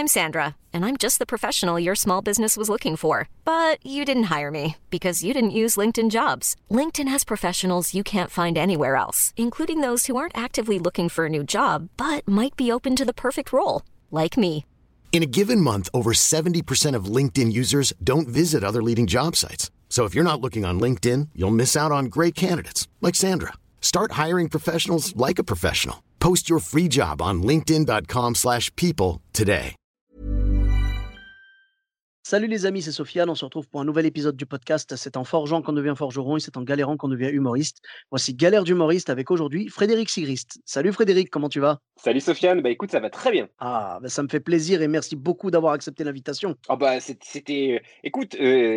I'm Sandra, and I'm just the professional your small business was looking for. But you didn't hire me because you didn't use LinkedIn Jobs. LinkedIn has professionals you can't find anywhere else, including those who aren't actively looking for a new job, but might be open to the perfect role, like me. In a given month, over 70% of LinkedIn users don't visit other leading job sites. So if you're not looking on LinkedIn, you'll miss out on great candidates like Sandra. Start hiring professionals like a professional. Post your free job on linkedin.com/people today. Salut les amis, c'est Sofiane, on se retrouve pour un nouvel épisode du podcast. C'est en forgeant qu'on devient forgeron et c'est en galérant qu'on devient humoriste. Voici Galère d'humoriste avec aujourd'hui Frédéric Sigrist. Salut Frédéric, comment tu vas? Salut Sofiane, bah écoute, ça va très bien. Ah, ça me fait plaisir et merci beaucoup d'avoir accepté l'invitation. Ah bah c'était, écoute,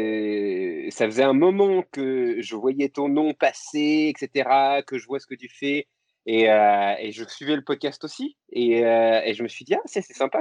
ça faisait un moment que je voyais ton nom passer, etc., que je vois ce que tu fais, et je suivais le podcast aussi, et je me suis dit, ah, c'est sympa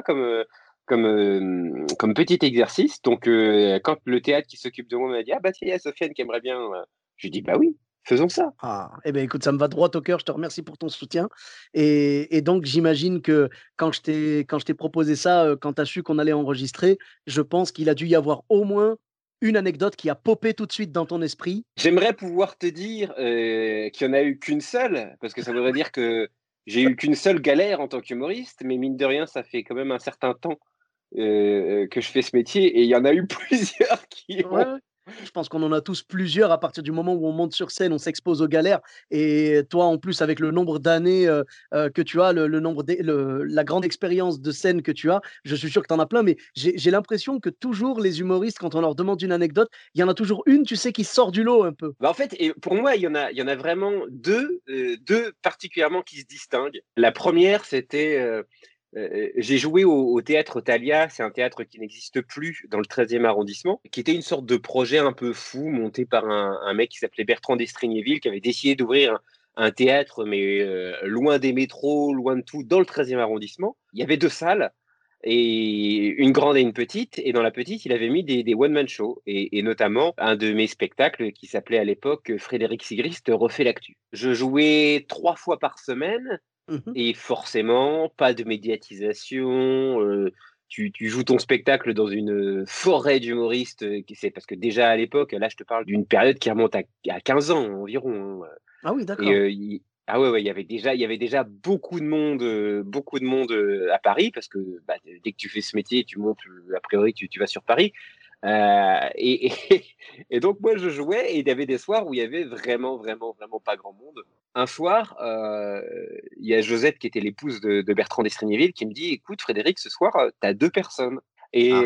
comme petit exercice. Donc, quand le théâtre qui s'occupe de moi m'a dit, ah bah tiens, il y a Sofiane qui aimerait bien, je lui dis, bah oui, faisons ça. Ah, eh bien écoute, ça me va droit au cœur, je te remercie pour ton soutien. Et donc j'imagine que quand je t'ai proposé ça, quand tu as su qu'on allait enregistrer, je pense qu'il a dû y avoir au moins une anecdote qui a popé tout de suite dans ton esprit. J'aimerais pouvoir te dire qu'il n'y en a eu qu'une seule, parce que ça voudrait dire que j'ai eu qu'une seule galère en tant qu'humoriste, mais mine de rien, ça fait quand même un certain temps que je fais ce métier, et il y en a eu plusieurs qui Ouais, ont... ouais. Je pense qu'on en a tous plusieurs à partir du moment où on monte sur scène, on s'expose aux galères et toi, en plus, avec le nombre d'années, que tu as, le nombre la grande expérience de scène que tu as, je suis sûr que tu en as plein, mais j'ai l'impression que toujours les humoristes, quand on leur demande une anecdote, il y en a toujours une, tu sais, qui sort du lot un peu. Bah, en fait, et pour moi, il y en a vraiment deux particulièrement qui se distinguent. La première, c'était... j'ai joué au théâtre Thalia, c'est un théâtre qui n'existe plus dans le 13e arrondissement, qui était une sorte de projet un peu fou monté par un mec qui s'appelait Bertrand d'Estrignéville, qui avait décidé d'ouvrir un théâtre, mais loin des métros, loin de tout, dans le 13e arrondissement. Il y avait deux salles, et une grande et une petite. Et dans la petite, il avait mis des one-man shows, et notamment un de mes spectacles qui s'appelait à l'époque Frédéric Sigrist refait l'actu. Je jouais 3 fois par semaine. Mmh. Et forcément, pas de médiatisation. Tu joues ton spectacle dans une forêt d'humoristes. C'est parce que déjà à l'époque, là, je te parle d'une période qui remonte à 15 ans environ, hein. Ah oui, Et d'accord. ah ouais, ouais, il y avait déjà beaucoup de monde à Paris, parce que bah, dès que tu fais ce métier, tu montes, a priori, tu vas sur Paris. Et donc, moi, je jouais, et il y avait des soirs où il y avait vraiment, vraiment, vraiment pas grand monde. Un soir, il y a Josette, qui était l'épouse de Bertrand d'Estrignéville, qui me dit, écoute, Frédéric, ce soir, tu as deux personnes. Ah.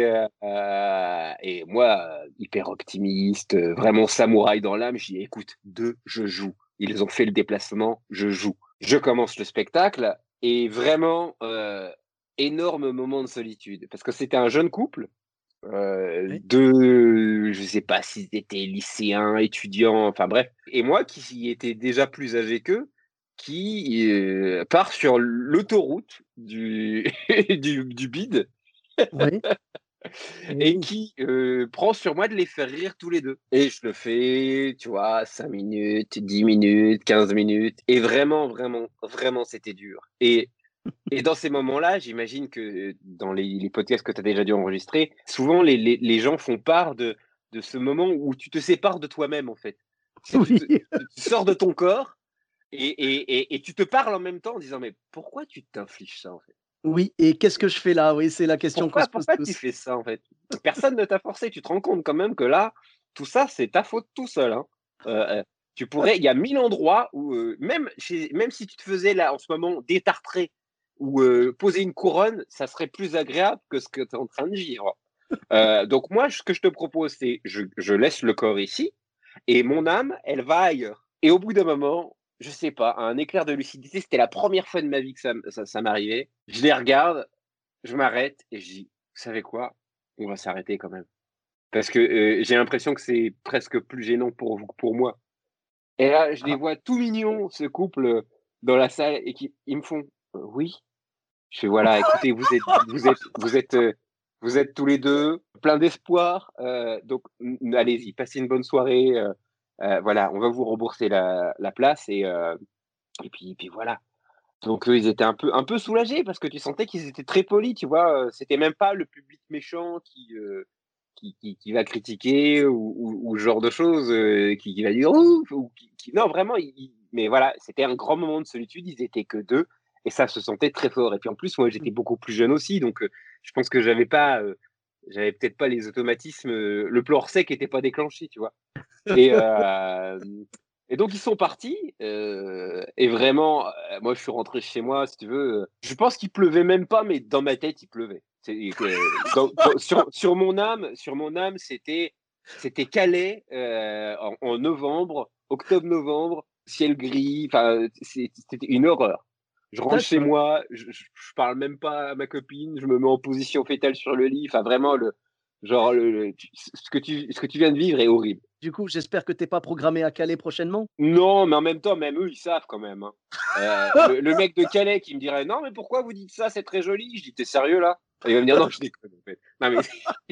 Et moi, hyper optimiste, vraiment samouraï dans l'âme, je dis, écoute, deux, je joue. Ils ont fait le déplacement, je joue. Je commence le spectacle, et vraiment, énorme moment de solitude, parce que c'était un jeune couple, Oui. je sais pas s'ils étaient lycéens, étudiants, enfin bref. Et moi, qui étais déjà plus âgé qu'eux, qui part sur l'autoroute du bide, Oui. Eh et oui. qui prend sur moi de les faire rire tous les deux. Et je le fais, tu vois, 5 minutes, 10 minutes, 15 minutes. Et vraiment, vraiment, vraiment, c'était dur. Et dans ces moments-là, j'imagine que dans les podcasts que tu as déjà dû enregistrer, souvent les gens font part de ce moment où tu te sépares de toi-même, en fait. C'est Oui. tu sors de ton corps, et tu te parles en même temps en disant, mais pourquoi tu t'infliges ça, en fait? Oui, et qu'est-ce que je fais là? Oui, c'est la question qu'on Pourquoi, se pose pourquoi tu tous. fais ça, en fait? Personne ne t'a forcé. Tu te rends compte quand même que là, tout ça, c'est ta faute tout seul, hein. Il y a 1000 endroits où, même si tu te faisais là, en ce moment, détartrer ou poser une couronne, ça serait plus agréable que ce que tu es en train de vivre. Donc moi, ce que je te propose, c'est je laisse le corps ici, et mon âme, elle va ailleurs. Et au bout d'un moment, je sais pas, un éclair de lucidité, c'était la première fois de ma vie que ça m'arrivait. Je les regarde, je m'arrête, et je dis: «Vous savez quoi? On va s'arrêter quand même». Parce que, j'ai l'impression que c'est presque plus gênant pour vous que pour moi. Et là, je les Ah, vois tout mignons, ce couple, dans la salle, et qui ils me font: Oui». Je fais: «Voilà, écoutez, vous êtes tous les 2 pleins d'espoir, donc allez-y, passez une bonne soirée, voilà, on va vous rembourser la place, et puis voilà». Donc ils étaient un peu soulagés parce que tu sentais qu'ils étaient très polis, tu vois. C'était même pas le public méchant qui va critiquer ou ce genre de choses, qui va dire ouf, non vraiment. Mais voilà, c'était un grand moment de solitude. Ils étaient que deux et ça se sentait très fort. Et puis en plus, moi j'étais beaucoup plus jeune aussi, donc je pense que j'avais peut-être pas les automatismes. Le plan hors sec n'était pas déclenché, tu vois. Et, euh, et donc ils sont partis. Et vraiment, moi je suis rentré chez moi, si tu veux. Je pense qu'il pleuvait même pas, mais dans ma tête il pleuvait. Sur mon âme, c'était Calais en novembre, octobre-novembre, ciel gris. Enfin, c'était une horreur. Je rentre chez D'accord. moi, je parle même pas à ma copine, je me mets en position fétale sur le lit. Enfin, vraiment, genre, ce que tu viens de vivre est horrible. Du coup, j'espère que tu es pas programmé à Calais prochainement? Non, mais en même temps, même eux, ils savent quand même, hein. Le mec de Calais qui me dirait: «Non, mais pourquoi vous dites ça? C'est très joli». Je dis: «Tu es sérieux là?» Et il va me dire: «Non, je déconne en fait». Non, mais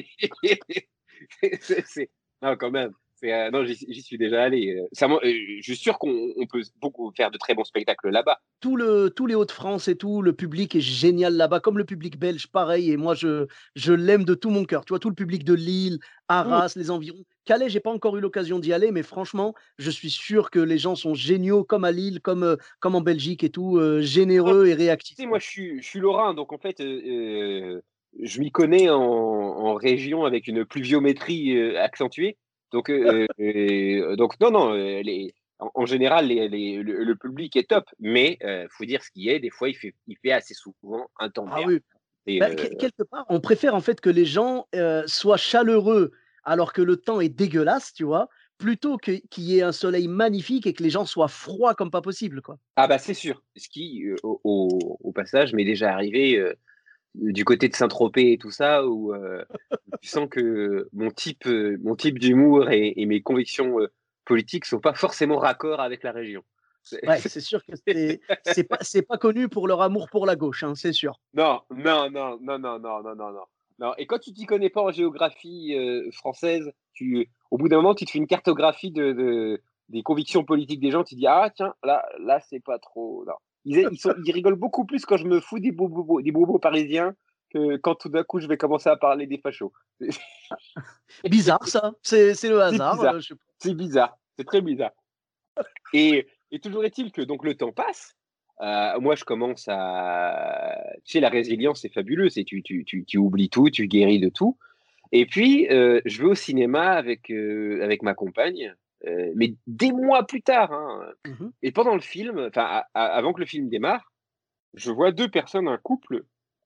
non, quand même. Non, j'y suis déjà allé. Je suis sûr qu'on peut beaucoup faire de très bons spectacles là-bas. Tous les Hauts-de-France et tout, le public est génial là-bas, comme le public belge, pareil. Et moi, je l'aime de tout mon cœur. Tu vois, tout le public de Lille, Mmh. Arras, les environs. Calais, j'ai pas encore eu l'occasion d'y aller, mais franchement, je suis sûr que les gens sont géniaux, comme à Lille, comme en Belgique et tout, Non, généreux et tu réactifs, sais, moi, quoi. je suis lorrain, donc en fait, je m'y connais en région avec une pluviométrie accentuée. Donc non, non, en général, le public est top, mais faut dire ce qui est. Des fois, il fait assez souvent un temps Ah merde. oui. Et, Bah, quelque part, on préfère en fait que les gens, soient chaleureux alors que le temps est dégueulasse, tu vois? Plutôt qu'il y ait un soleil magnifique et que les gens soient froids comme pas possible, quoi. ah bah c'est sûr, ce qui, au passage, m'est déjà arrivé du côté de Saint-Tropez et tout ça, où tu sens que mon type d'humour et mes convictions politiques sont pas forcément raccord avec la région. C'est- Ouais, c'est sûr que c'est pas connu pour leur amour pour la gauche, hein, c'est sûr. Non, non, non, non, non, non, non, non, non. Non. Et quand tu t'y connais pas en géographie française, au bout d'un moment, tu te fais une cartographie des convictions politiques des gens. Tu dis ah tiens là c'est pas trop. Non. Ils rigolent beaucoup plus quand je me fous des bobos parisiens que quand tout d'un coup je vais commencer à parler des fachos. Bizarre ça, c'est le C'est hasard, bizarre. je sais pas. C'est bizarre. C'est très bizarre. Et toujours est-il que donc le temps passe. Moi, je commence à. Tu sais, la résilience, c'est fabuleux. Tu oublies tout, tu guéris de tout. Et puis, je vais au cinéma avec ma compagne, mais des mois plus tard, hein. Mmh. Et pendant le film, enfin, avant que le film démarre, je vois deux personnes, un couple,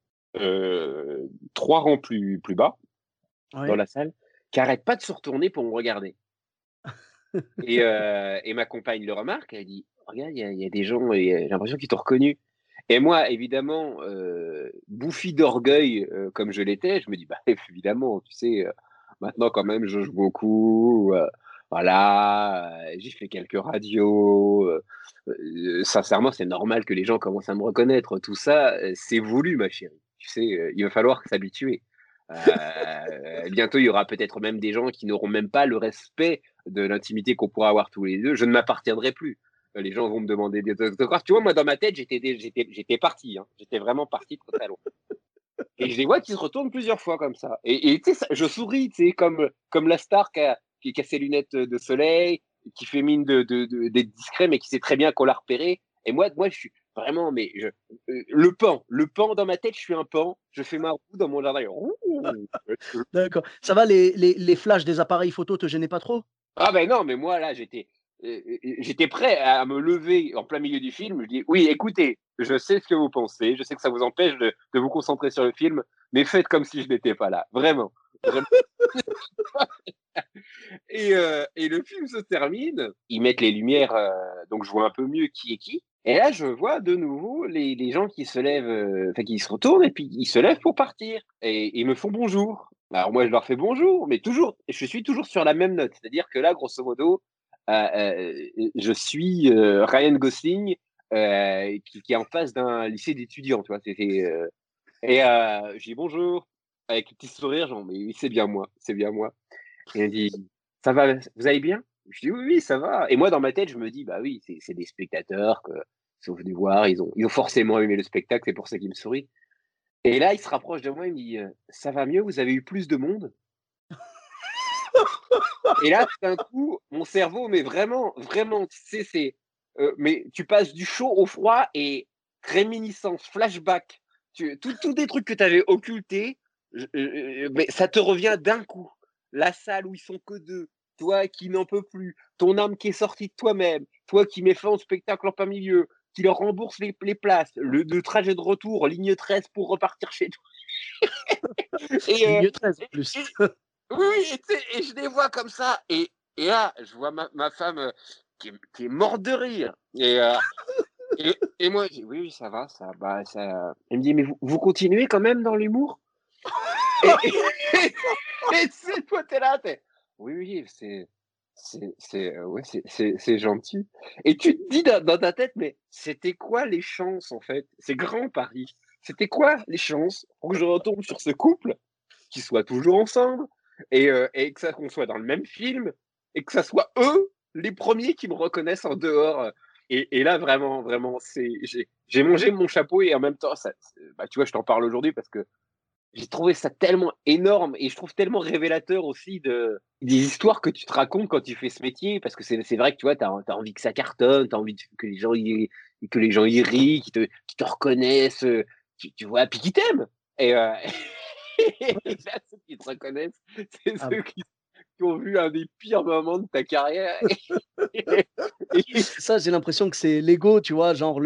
trois rangs plus bas dans Ouais. la salle, qui n'arrêtent pas de se retourner pour me regarder. Et ma compagne le remarque, elle dit: «Regarde, il y a des gens et j'ai l'impression qu'ils t'ont reconnu». Et moi, évidemment, bouffi d'orgueil, comme je l'étais, je me dis: «Bah, évidemment, tu sais, maintenant quand même je joue beaucoup, voilà, j'ai fait quelques radios, sincèrement, c'est normal que les gens commencent à me reconnaître. Tout ça, c'est voulu ma chérie. Tu sais, il va falloir s'habituer». Bientôt, il y aura peut-être même des gens qui n'auront même pas le respect de l'intimité qu'on pourra avoir tous les deux. Je ne m'appartiendrai plus. Les gens vont me demander des autographes. Tu vois, moi, dans ma tête, j'étais parti, hein. J'étais vraiment parti très très loin. Et je les vois qui se retournent plusieurs fois comme ça. Et tu sais, je souris, tu sais, comme la star qui a ses lunettes de soleil, qui fait mine d'être discret, mais qui sait très bien qu'on l'a repéré. Et moi, je suis vraiment, mais le pan dans ma tête, je suis un pan. Je fais ma roue dans mon jardin. D'accord. Ça va, les flashs des appareils photo te gênaient pas trop? Ah ben non, mais moi là, j'étais prêt à me lever en plein milieu du film. Je dis: «Oui, écoutez, je sais ce que vous pensez, je sais que ça vous empêche de vous concentrer sur le film, mais faites comme si je n'étais pas là, vraiment, vraiment». Et le film se termine, ils mettent les lumières, donc je vois un peu mieux qui est qui. Et là, je vois de nouveau les gens qui se lèvent, enfin qui se retournent et puis ils se lèvent pour partir et ils me font bonjour. Alors moi, je leur fais bonjour, mais toujours je suis toujours sur la même note. C'est-à-dire que là, grosso modo, je suis, Ryan Gosling, qui est en face d'un lycée d'étudiants, tu vois? Je dis: «Bonjour», avec un petit sourire, genre: «Mais oui, c'est bien moi, c'est bien moi». Et elle dit: «Ça va, vous allez bien?» Je dis: «Oui, oui, ça va». Et moi, dans ma tête, je me dis: «Bah oui, c'est des spectateurs que Ils sont venus voir, ils ont forcément aimé le spectacle, c'est pour ça qu'ils me sourient. Et là, il se rapproche de moi, il me dit, «Ça va mieux, vous avez eu plus de monde?» Et là, tout d'un coup, mon cerveau, mais vraiment, vraiment, tu sais, mais tu passes du chaud au froid et réminiscence, flashback, tous des trucs que tu avais occultés, mais ça te revient d'un coup. La salle où ils sont que 2, toi qui n'en peux plus, ton âme qui est sortie de toi-même, toi qui mets fin au spectacle en plein milieu, qui leur rembourse les places, le trajet de retour, ligne 13 pour repartir chez toi. Et, Ligne 13 en et, plus. et- oui, et je les vois comme ça. Et là, je vois ma femme qui est morte de rire. Et moi, je dis, oui, oui, ça va, ça, bah, ça. Elle me dit, mais vous continuez quand même dans l'humour? Et c'est toi, t'es là, oui, oui, ouais, c'est gentil. Et tu te dis dans ta tête, mais c'était quoi les chances, en fait? C'est grand Paris. C'était quoi les chances pour que je retombe sur ce couple qui soit toujours ensemble et que ça qu'on soit dans le même film et que ça soit eux les premiers qui me reconnaissent en dehors. Et là, vraiment, vraiment, j'ai mangé mon chapeau et en même temps, bah, tu vois, je t'en parle aujourd'hui parce que j'ai trouvé ça tellement énorme et je trouve tellement révélateur aussi des histoires que tu te racontes quand tu fais ce métier parce que c'est vrai que tu vois, tu as envie que ça cartonne, tu as envie que les gens y rient, qui te reconnaissent, tu vois, puis qui t'aiment. Et, et là, ceux qui te reconnaissent, c'est Ah, ceux qui ont vu un des pires moments de ta carrière. Et ça, j'ai l'impression que c'est l'ego, tu vois? Genre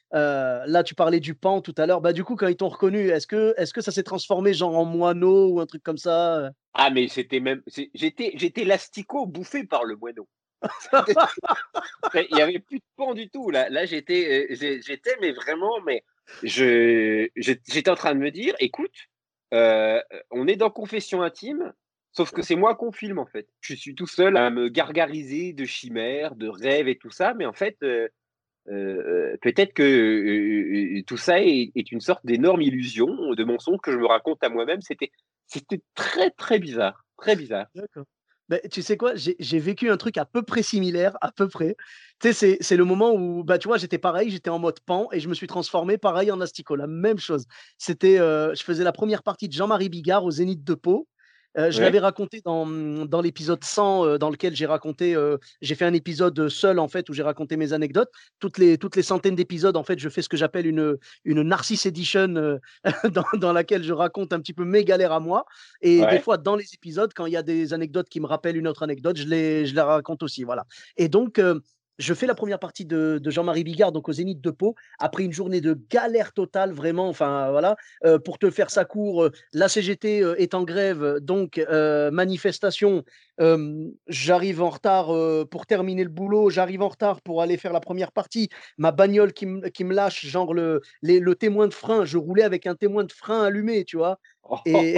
là, tu parlais du pan tout à l'heure. Bah, du coup, quand ils t'ont reconnu, est-ce que ça s'est transformé genre en moineau ou un truc comme ça? ah, mais j'étais l'asticot bouffé par le moineau. C'était Il y avait plus de pan du tout là. Là, j'étais mais vraiment, mais j'étais en train de me dire: «Écoute, heu, on est dans confession intime, sauf que c'est moi qu'on filme, en fait». Je suis tout seul à me gargariser de chimères, de rêves et tout ça, mais en fait, peut-être que, tout ça est une sorte d'énorme illusion, de mensonge que je me raconte à moi-même. C'était très, très bizarre, très bizarre. D'accord. Beh, tu sais quoi? J'ai vécu un truc à peu près similaire, à peu près. Tu sais, c'est le moment où, bah, tu vois, j'étais pareil, j'étais en mode pan et je me suis transformé pareil en asticot, la même chose. C'était, je faisais la première partie de Jean-Marie Bigard au Zénith de Pau. Je Ouais, l'avais raconté dans l'épisode 100, dans lequel j'ai fait un épisode, seul en fait, où j'ai raconté mes anecdotes. Toutes les centaines d'épisodes, en fait, je fais ce que j'appelle une Narcisse Edition, dans laquelle je raconte un petit peu mes galères à moi. Et des ouais. fois, dans les épisodes, quand il y a des anecdotes qui me rappellent une autre anecdote, je les raconte aussi, voilà. Et donc, je fais la première partie de Jean-Marie Bigard, donc au Zénith de Pau, après une journée de galère totale, vraiment, enfin, voilà. Pour te faire ça court, la CGT est en grève, donc manifestation. J'arrive en retard pour terminer le boulot, j'arrive en retard pour aller faire la première partie. Ma bagnole qui me lâche, genre le témoin de frein, je roulais avec un témoin de frein allumé, tu vois. Et,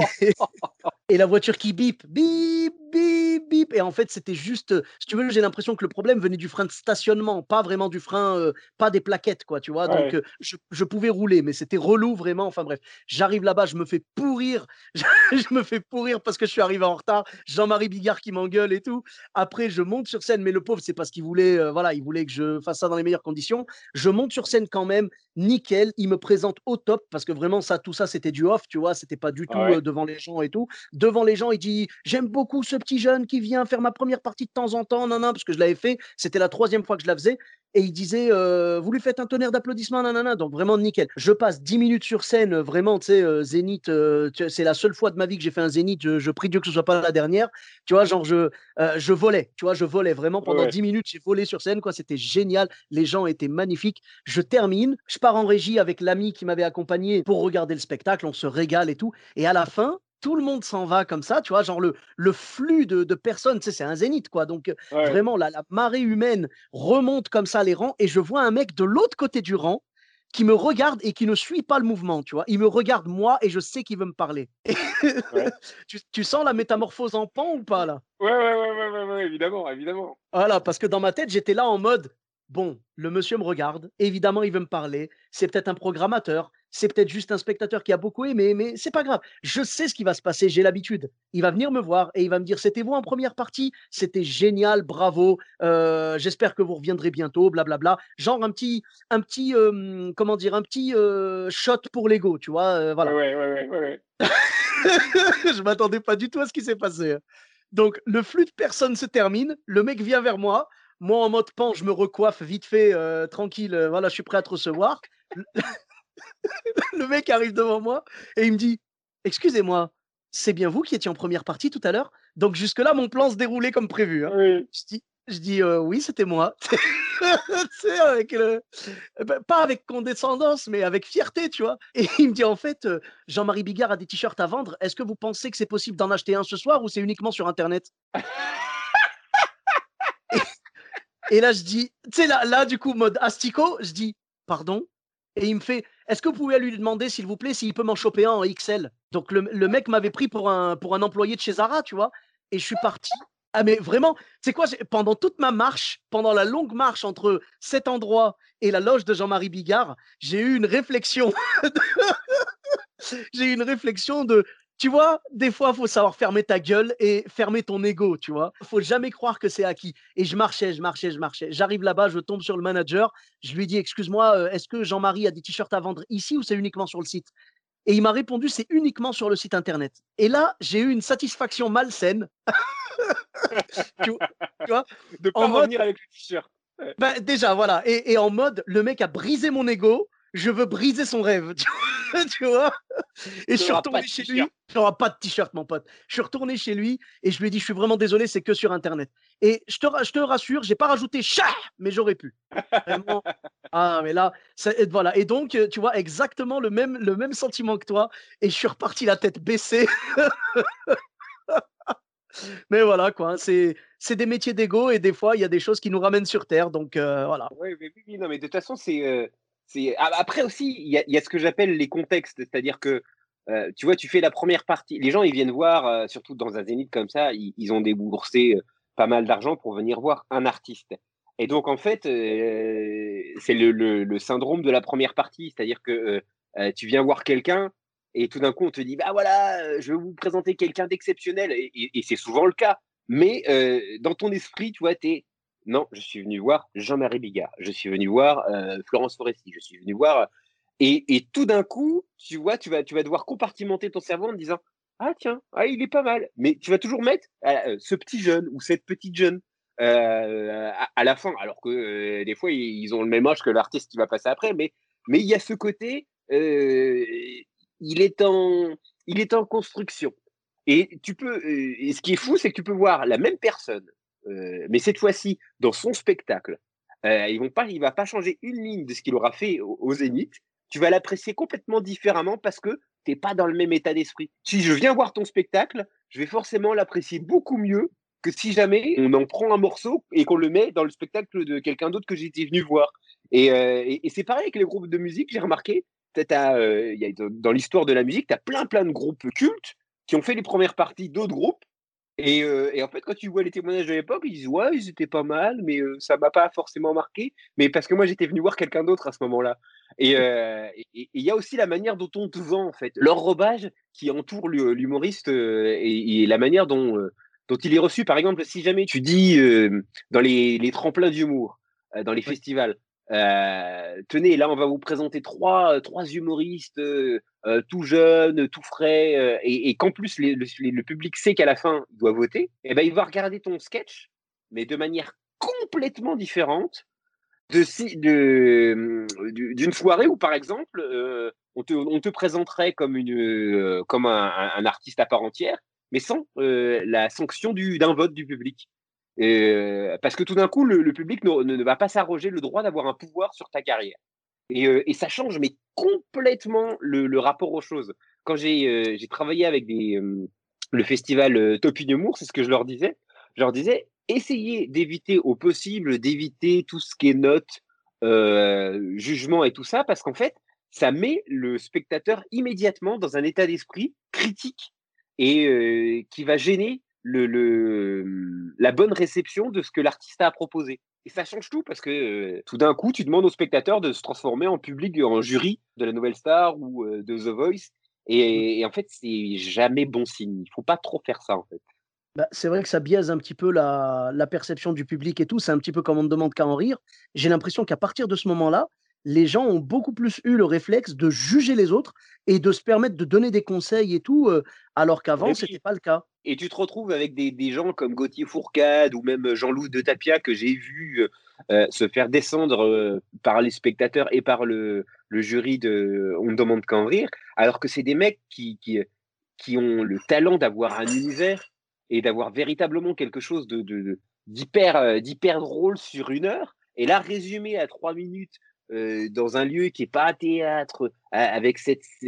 et la voiture qui bip, bip, bip, bip. Et en fait, c'était juste, si tu veux, j'ai l'impression que le problème venait du frein de stationnement, pas vraiment du frein, pas des plaquettes, quoi, tu vois. Donc, Ouais. je pouvais rouler, mais c'était relou, vraiment. Enfin bref, j'arrive là-bas, je me fais pourrir. Je me fais pourrir parce que je suis arrivé en retard. Jean-Marie Bigard qui m'engueule et tout. Après, je monte sur scène, mais le pauvre, c'est parce qu'il voulait, voilà, il voulait que je fasse ça dans les meilleures conditions. Je monte sur scène quand même, nickel. Il me présente au top parce que vraiment, tout ça, c'était du off, tu vois. C'était pas du tout Ouais. devant les gens et tout. Devant les gens, il dit: «J'aime beaucoup ce petit jeune qui vient faire ma première partie de temps en temps, nan, nan», parce que je l'avais fait. C'était la troisième fois que je la faisais. Et il disait: «Vous lui faites un tonnerre d'applaudissements, nanana». Donc vraiment nickel. Je passe 10 minutes sur scène, vraiment, tu sais, Zénith, c'est la seule fois de ma vie que j'ai fait un Zénith. Je prie Dieu que ce soit pas la dernière. Tu vois, genre, je volais, tu vois, je volais vraiment Ouais, pendant ouais. 10 minutes. J'ai volé sur scène, quoi. C'était génial. Les gens étaient magnifiques. Je termine, je pars en régie avec l'ami qui m'avait accompagné pour regarder le spectacle. On se régale et tout. Et à la fin, tout le monde s'en va comme ça, tu vois, genre le flux de personnes, tu sais, c'est un zénith, quoi. Donc, Ouais. vraiment, la marée humaine remonte comme ça les rangs et je vois un mec de l'autre côté du rang qui me regarde et qui ne suit pas le mouvement, tu vois. Il me regarde moi et je sais qu'il veut me parler. Ouais. Tu sens la métamorphose en pan ou pas là? Ouais, ouais, ouais, ouais, ouais, ouais, évidemment, évidemment. Voilà, parce que dans ma tête, j'étais là en mode: «Bon, le monsieur me regarde, évidemment il veut me parler, c'est peut-être un programmateur, c'est peut-être juste un spectateur qui a beaucoup aimé, mais c'est pas grave. Je sais ce qui va se passer, j'ai l'habitude. Il va venir me voir et il va me dire, c'était vous en première partie, c'était génial, bravo, j'espère que vous reviendrez bientôt, blablabla. Genre comment dire, un petit shot pour l'ego, tu vois, Ouais, voilà. ouais, ouais, ouais, ouais. Je m'attendais pas du tout à ce qui s'est passé, hein. Donc, le flux de personnes se termine, le mec vient vers moi, moi en mode pan, je me recoiffe vite fait, tranquille, voilà, je suis prêt à te recevoir. Le mec arrive devant moi et il me dit: «Excusez-moi, c'est bien vous qui étiez en première partie tout à l'heure?» Donc jusque-là, mon plan se déroulait comme prévu, hein. Oui. Je dis: «Oui, c'était moi». Tu sais, avec bah, pas avec condescendance, mais avec fierté, tu vois? Et il me dit: «En fait, Jean-Marie Bigard a des t-shirts à vendre. Est-ce que vous pensez que c'est possible d'en acheter un ce soir ou c'est uniquement sur internet?» Et là, je dis, tu sais, là, du coup, mode asticot, je dis, pardon. Et il me fait, est-ce que vous pouvez lui demander, s'il vous plaît, s'il peut m'en choper un en XL? Donc, le mec m'avait pris pour un employé de chez Zara, tu vois. Et je suis parti. Ah, mais vraiment, tu sais quoi, pendant toute ma marche, pendant la longue marche entre cet endroit et la loge de Jean-Marie Bigard, j'ai eu une réflexion. J'ai eu une réflexion de, tu vois, des fois, il faut savoir fermer ta gueule et fermer ton ego, tu vois. Il faut jamais croire que c'est acquis. Et je marchais, je marchais, je marchais. J'arrive là-bas, je tombe sur le manager. Je lui dis, excuse-moi, est-ce que Jean-Marie a des t-shirts à vendre ici ou c'est uniquement sur le site? Et il m'a répondu, c'est uniquement sur le site internet. Et là, j'ai eu une satisfaction malsaine, tu, tu vois, De en pas mode, revenir avec le t-shirt. Ouais. ben, déjà, voilà. Et en mode, le mec a brisé mon ego, je veux briser son rêve, tu vois. Et je Tu suis n'auras pas retourné de chez t-shirt. lui. Il n'aura pas de t-shirt, mon pote. Je suis retourné chez lui et je lui ai dit, je suis vraiment désolé, c'est que sur Internet. Et je te rassure, j'ai pas rajouté chat, mais j'aurais pu. Vraiment. Ah, mais là, et voilà. Et donc, tu vois, exactement le même sentiment que toi. Et je suis reparti la tête baissée. Mais voilà, quoi, hein. C'est des métiers d'ego et des fois, il y a des choses qui nous ramènent sur terre. Donc, voilà. Ouais, mais oui, oui, non, mais de toute façon, après aussi, il y a ce que j'appelle les contextes. C'est-à-dire que, tu vois, tu fais la première partie. Les gens, ils viennent voir, surtout dans un zénith comme ça, ils ont déboursé pas mal d'argent pour venir voir un artiste. Et donc, en fait, c'est le syndrome de la première partie. C'est-à-dire que tu viens voir quelqu'un et tout d'un coup, on te dit, bah voilà, je vais vous présenter quelqu'un d'exceptionnel. Et c'est souvent le cas. Mais dans ton esprit, tu vois, non, je suis venu voir Jean-Marie Bigard, je suis venu voir Florence Foresti, je suis venu voir. Et tout d'un coup, tu vois, tu vas devoir compartimenter ton cerveau en te disant, ah tiens, ah, il est pas mal. Mais tu vas toujours mettre ce petit jeune ou cette petite jeune à la fin, alors que des fois, ils ont le même âge que l'artiste qui va passer après. Mais il y a ce côté, il est en construction. Et et ce qui est fou, c'est que tu peux voir la même personne mais cette fois-ci, dans son spectacle, il va pas changer une ligne de ce qu'il aura fait au Zénith. Tu vas l'apprécier complètement différemment parce que tu n'es pas dans le même état d'esprit. Si je viens voir ton spectacle, je vais forcément l'apprécier beaucoup mieux que si jamais on en prend un morceau et qu'on le met dans le spectacle de quelqu'un d'autre que j'étais venu voir. Et c'est pareil avec les groupes de musique, j'ai remarqué. Dans l'histoire de la musique, tu as plein de groupes cultes qui ont fait les premières parties d'autres groupes et en fait, quand tu vois les témoignages de l'époque, ils disent ouais, ils étaient pas mal, mais ça m'a pas forcément marqué. Mais parce que moi, j'étais venu voir quelqu'un d'autre à ce moment-là. Et il y a aussi la manière dont on te vend, en fait, l'enrobage qui entoure l'humoriste et la manière dont il est reçu. Par exemple, si jamais tu dis dans les tremplins d'humour, dans les Ouais. festivals, tenez, là, on va vous présenter trois humoristes tout jeune, tout frais, et qu'en plus le public sait qu'à la fin, il doit voter, et ben, il va regarder ton sketch, mais de manière complètement différente d'une soirée où, par exemple, on te présenterait comme un artiste à part entière, mais sans la sanction d'un vote du public. Parce que tout d'un coup, le public ne va pas s'arroger le droit d'avoir un pouvoir sur ta carrière. Et ça change mais complètement le rapport aux choses. Quand j'ai travaillé avec le festival Top Humour, c'est ce que je leur disais. Je leur disais, essayez d'éviter au possible, d'éviter tout ce qui est notes, jugement et tout ça, parce qu'en fait, ça met le spectateur immédiatement dans un état d'esprit critique et qui va gêner la bonne réception de ce que l'artiste a à proposer. Et ça change tout parce que tout d'un coup, tu demandes aux spectateurs de se transformer en public, en jury de la Nouvelle Star ou de The Voice. Et en fait, c'est jamais bon signe. Il faut pas trop faire ça, en fait. Bah, c'est vrai que ça biaise un petit peu la perception du public et tout. C'est un petit peu comme on ne demande qu'à en rire. J'ai l'impression qu'à partir de ce moment-là, les gens ont beaucoup plus eu le réflexe de juger les autres et de se permettre de donner des conseils et tout, alors Et qu'avant, c'était oui. pas le cas. Et tu te retrouves avec des gens comme Gauthier Fourcade ou même Jean-Loup de Tapia que j'ai vu se faire descendre par les spectateurs et par le jury de On ne demande qu'à en rire, alors que c'est des mecs qui ont le talent d'avoir un univers et d'avoir véritablement quelque chose d'hyper drôle sur 1 heure. Et là, résumé à 3 minutes dans un lieu qui n'est pas un théâtre, avec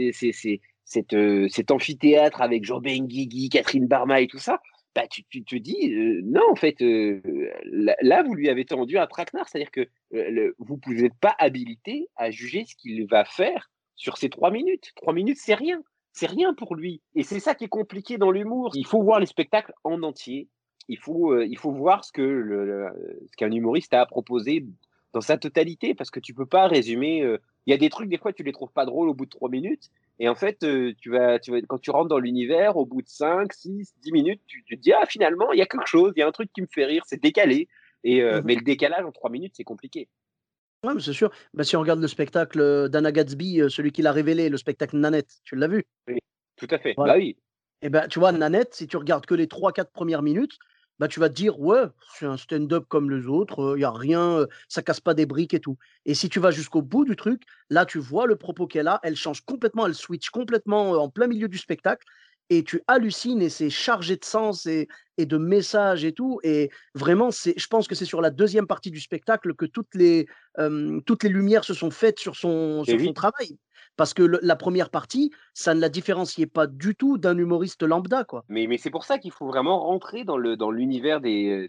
cet amphithéâtre avec Jean Benguigui, Catherine Barma et tout ça, bah, tu te dis, non, en fait, là, vous lui avez tendu un traquenard, c'est-à-dire que vous n'êtes pas habilité à juger ce qu'il va faire sur ces 3 minutes. 3 minutes, c'est rien. C'est rien pour lui. Et c'est ça qui est compliqué dans l'humour. Il faut voir les spectacles en entier. Il faut voir ce qu'un humoriste a à proposer dans sa totalité, parce que tu peux pas résumer. Il y a des trucs, des fois, tu les trouves pas drôles au bout de 3 minutes. Et en fait, quand tu rentres dans l'univers, au bout de 5, 6, 10 minutes, tu te dis, ah, finalement, il y a quelque chose, il y a un truc qui me fait rire, c'est décalé. Mmh. Mais le décalage en 3 minutes, c'est compliqué. Ouais, mais c'est sûr. Bah, si on regarde le spectacle, d'Anna Gatsby, celui qui l'a révélé, le spectacle Nanette, tu l'as vu? Oui, tout à fait. Bah Voilà. oui. Et ben, tu vois, Nanette, si tu regardes que les 3, 4 premières minutes, bah, tu vas te dire: «Ouais, c'est un stand-up comme les autres, il y a rien, ça casse pas des briques et tout». Et si tu vas jusqu'au bout du truc, là, tu vois le propos qu'elle a, elle change complètement, elle switch complètement, en plein milieu du spectacle et tu hallucines et c'est chargé de sens et de messages et tout et vraiment, je pense que c'est sur la deuxième partie du spectacle que toutes les lumières se sont faites Et sur son oui. travail. Parce que la première partie, ça ne la différenciait pas du tout d'un humoriste lambda, quoi. Mais c'est pour ça qu'il faut vraiment rentrer dans l'univers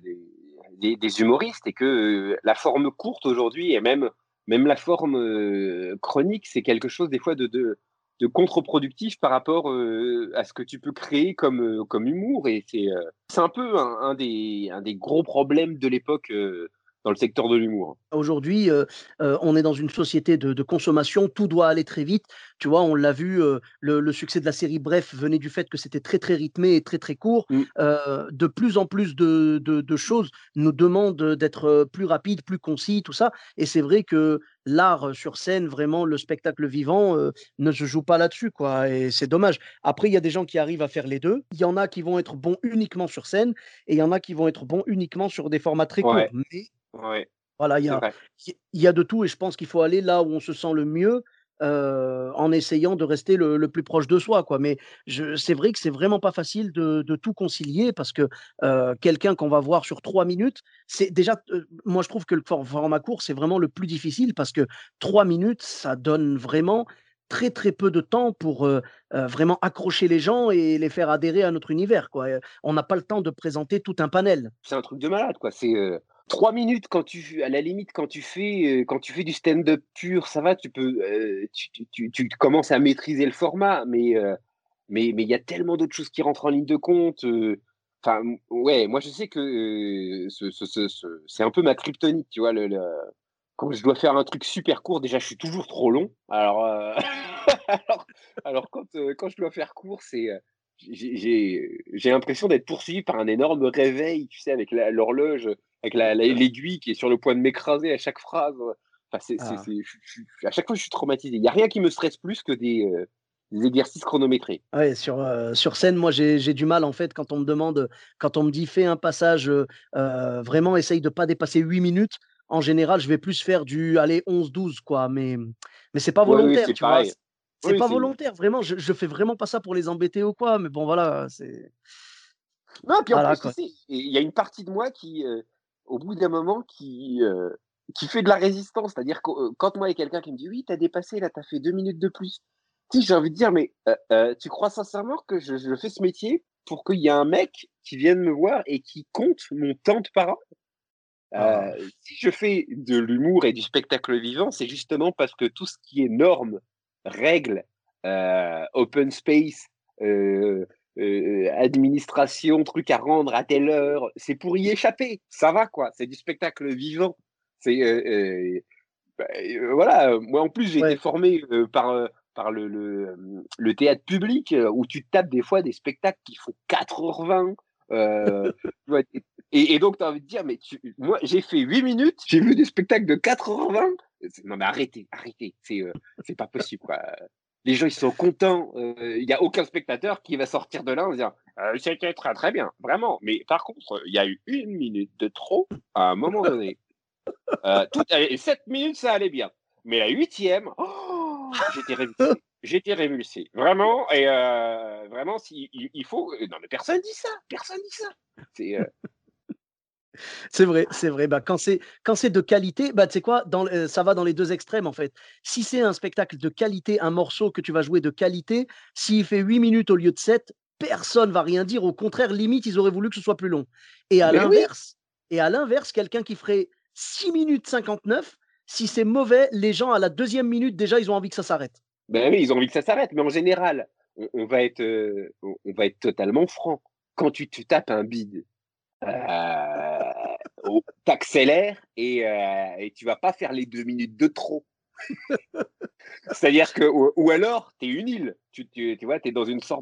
des humoristes et que la forme courte aujourd'hui et même la forme chronique, c'est quelque chose des fois de contre-productif par rapport à ce que tu peux créer comme humour. Et c'est un peu un des gros problèmes de l'époque dans le secteur de l'humour. Aujourd'hui, on est dans une société de consommation, tout doit aller très vite. Tu vois, on l'a vu, le succès de la série Bref venait du fait que c'était très, très rythmé et très, très court. Mm. De plus en plus de choses nous demandent, d'être, plus rapide, plus concis, tout ça et c'est vrai que l'art, sur scène, vraiment le spectacle vivant, ne se joue pas là-dessus, quoi et c'est dommage. Après, il y a des gens qui arrivent à faire les 2. Il y en a qui vont être bons uniquement sur scène et il y en a qui vont être bons uniquement sur des formats très courts. Ouais, Mais ouais, voilà, c'est vrai. il y a de tout et je pense qu'il faut aller là où on se sent le mieux, en essayant de rester le plus proche de soi, quoi. Mais c'est vrai que c'est vraiment pas facile de tout concilier parce que, quelqu'un qu'on va voir sur 3 minutes, c'est déjà, moi je trouve que le format court, c'est vraiment le plus difficile parce que 3 minutes, ça donne vraiment très, très peu de temps pour, vraiment accrocher les gens et les faire adhérer à notre univers, quoi, on n'a pas le temps de présenter tout un panel. C'est un truc de malade, quoi. C'est 3 minutes à la limite, quand tu fais du stand-up pur, ça va, tu commences à maîtriser le format, mais il y a tellement d'autres choses qui rentrent en ligne de compte. Enfin, ouais, moi je sais que c'est un peu ma kryptonite, tu vois. Quand je dois faire un truc super court, déjà je suis toujours trop long. Alors, alors, alors quand je dois faire court, j'ai l'impression d'être poursuivi par un énorme réveil, tu sais, avec l'horloge, avec l'aiguille qui est sur le point de m'écraser à chaque phrase. Enfin, Ah. à chaque fois, je suis traumatisé. Il n'y a rien qui me stresse plus que des exercices chronométrés. Ouais, sur scène, moi, j'ai du mal, en fait, quand on me demande, quand on me dit: «Fais un passage, vraiment essaye de pas dépasser 8 minutes». En général, je vais plus faire du, allez, 11, 12, quoi, mais c'est pas Oui, oui, volontaire, c'est tu vois? pareil. C'est Oui, pas c'est. volontaire, vraiment, je fais vraiment pas ça pour les embêter ou quoi, mais bon, voilà, c'est Non, puis en voilà, plus, tu quoi. sais, il y a une partie de moi qui, au bout d'un moment, qui fait de la résistance. C'est-à-dire que quand moi, il y a quelqu'un qui me dit: «Oui, tu as dépassé, là, tu as fait 2 minutes de plus». Tu sais, j'ai envie de dire: «Mais tu crois sincèrement que je fais ce métier pour qu'il y ait un mec qui vienne me voir et qui compte mon temps de parole?» Ah. Si je fais de l'humour et du spectacle vivant, c'est justement parce que tout ce qui est normes, règles, open space, heu administration, truc à rendre à telle heure. C'est pour y échapper. Ça va, quoi. C'est du spectacle vivant. C'est voilà. Moi, en plus, j'ai été Ouais. formé par le théâtre public où tu te tapes des fois des spectacles qui font 4h20. Tu vois, et donc, tu as envie de dire, mais moi, j'ai fait 8 minutes, j'ai vu des spectacles de 4h20. Non, mais arrêtez. C'est pas possible, quoi. Les gens, ils sont contents. Il n'y a aucun spectateur qui va sortir de là en disant c'était très, très bien, vraiment. Mais par contre, il y a eu 1 minute de trop à un moment donné. 7 minutes, ça allait bien. Mais la 8e, j'étais révulsé. J'étais révulsé. Vraiment. Et vraiment, il faut. Non, mais personne dit ça. Personne dit ça. C'est. C'est vrai, c'est vrai. Bah, quand c'est de qualité, bah, tu sais quoi? Ça va dans les 2 extrêmes, en fait. Si c'est un spectacle de qualité, un morceau que tu vas jouer de qualité, s'il fait 8 minutes au lieu de 7, personne va rien dire. Au contraire, limite, ils auraient voulu que ce soit plus long. Et à Ben oui. l'inverse et à l'inverse, quelqu'un qui ferait 6 minutes 59, si c'est mauvais, les gens à la 2e minute, déjà, ils ont envie que ça s'arrête. Ben oui, ils ont envie que ça s'arrête. Mais en général, on va être totalement franc. Quand tu te tapes un bide, t'accélères et tu vas pas faire les 2 minutes de trop. C'est-à-dire que, ou alors, tu es une île. Tu vois, tu es dans une sorte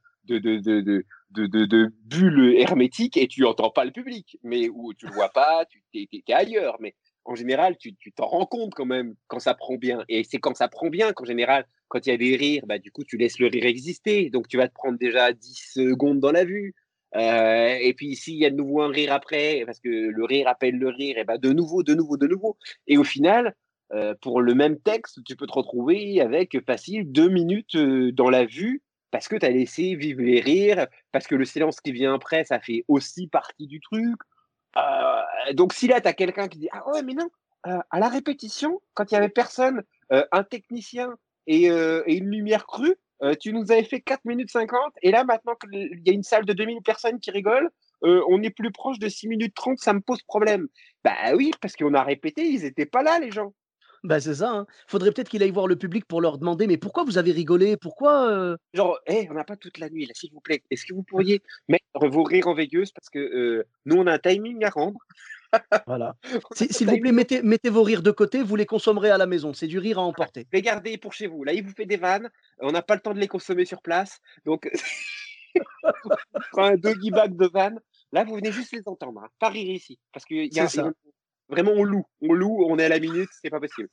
de bulle hermétique et tu n'entends pas le public, mais où tu le vois pas, tu es ailleurs. Mais en général, tu t'en rends compte quand même quand ça prend bien. Et c'est quand ça prend bien qu'en général, quand il y a des rires, bah, du coup, tu laisses le rire exister. Donc, tu vas te prendre déjà 10 secondes dans la vue. Et puis, s'il y a de nouveau un rire après, parce que le rire appelle le rire, et ben de nouveau. Et au final, pour le même texte, tu peux te retrouver avec facile 2 minutes dans la vue parce que tu as laissé vivre les rires, parce que le silence qui vient après, ça fait aussi partie du truc. Donc si là, tu as quelqu'un qui dit ah ouais, mais non, à la répétition, quand il n'y avait personne, un technicien et une lumière crue, tu nous avais fait 4 minutes 50, et là, maintenant qu'il y a une salle de 2000 personnes qui rigolent, on est plus proche de 6 minutes 30, ça me pose problème. Bah oui, parce qu'on a répété, ils n'étaient pas là, les gens. Bah, c'est ça, hein. Faudrait peut-être qu'il aille voir le public pour leur demander: «Mais pourquoi vous avez rigolé? Pourquoi, Genre, on n'a pas toute la nuit là, s'il vous plaît. Est-ce que vous pourriez mettre vos rires en veilleuse parce que nous, on a un timing à rendre. Voilà. On a un S'il vous plaît, timing. mettez vos rires de côté, vous les consommerez à la maison. C'est du rire à emporter». Les gardez pour chez vous. Là, il vous fait des vannes. On n'a pas le temps de les consommer sur place. Donc, on prend un doggy bag de vannes. Là, vous venez juste les entendre. Hein. Pas rire ici. Parce que C'est ça. vraiment, on loue. On est à la minute. C'est pas possible.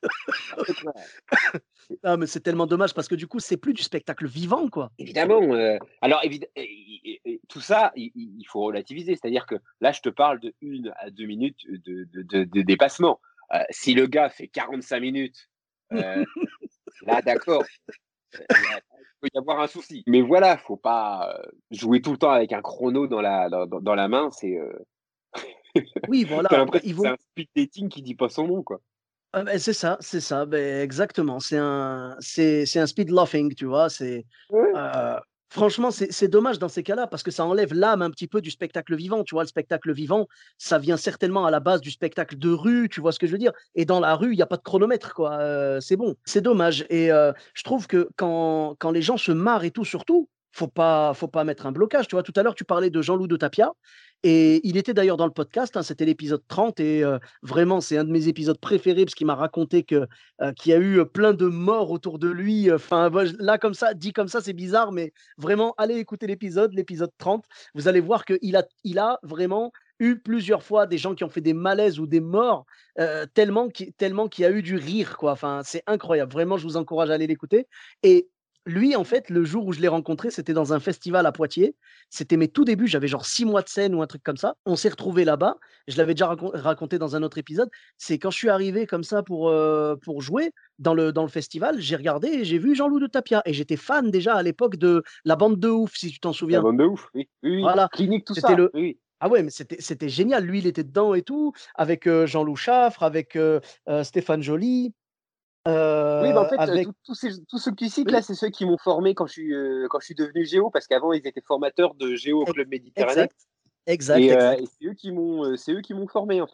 Ah, mais c'est tellement dommage parce que du coup, c'est plus du spectacle vivant, quoi. Évidemment. Alors, tout ça, il faut relativiser. C'est-à-dire que là, je te parle de 1 à 2 minutes de dépassement. Si le gars fait 45 minutes, là, d'accord, il peut y avoir un souci. Mais voilà, faut pas jouer tout le temps avec un chrono dans la main. Oui, T'as voilà, bah, l'impression ils que c'est vont un speed dating qui dit pas son nom, quoi. beh, c'est ça, beh, exactement. C'est un speed laughing, tu vois? Ouais. Heu, franchement, c'est dommage dans ces cas-là parce que ça enlève l'âme un petit peu du spectacle vivant, tu vois? Le spectacle vivant, ça vient certainement à la base du spectacle de rue, tu vois ce que je veux dire? Et dans la rue, il y a pas de chronomètre, quoi, c'est bon. C'est dommage et je trouve que quand les gens se marrent et tout, surtout, faut pas mettre un blocage, tu vois? Tout à l'heure, tu parlais de Jean-Loup de Tapia et il était d'ailleurs dans le podcast, hein, c'était l'épisode 30 et vraiment, c'est un de mes épisodes préférés parce qu'il m'a raconté qu'il y a eu, plein de morts autour de lui, enfin, moi, là, comme ça, dit comme ça, c'est bizarre, mais vraiment, allez écouter l'épisode 30. Vous allez voir qu'il a vraiment eu plusieurs fois des gens qui ont fait des malaises ou des morts, tellement qu'il y a eu du rire, quoi. Enfin, c'est incroyable. Vraiment, je vous encourage à aller l'écouter et lui, en fait, le jour où je l'ai rencontré, c'était dans un festival à Poitiers. C'était mes tout débuts, j'avais genre 6 mois de scène ou un truc comme ça. On s'est retrouvés là-bas. Je l'avais déjà raconté dans un autre épisode. C'est quand je suis arrivé comme ça pour jouer dans le festival, j'ai regardé et j'ai vu Jean-Loup de Tapia et j'étais fan déjà à l'époque de La Bande de Ouf, si tu t'en La souviens. bande de ouf, oui. Oui, oui. Voilà, Clinique, tout c'était ça, le oui, oui. ah ouais, mais c'était génial. Lui, il était dedans et tout, avec, Jean-Loup Chaffre, avec, Stéphane Joly, Oui, bah, en fait, avec tous ceux que tu cites là, oui, c'est ceux qui m'ont formé quand je suis devenu géo, parce qu'avant, ils étaient formateurs de géo au ex Club Méditerranée. exact, exact, exact. Et c'est eux qui m'ont formé, en fait.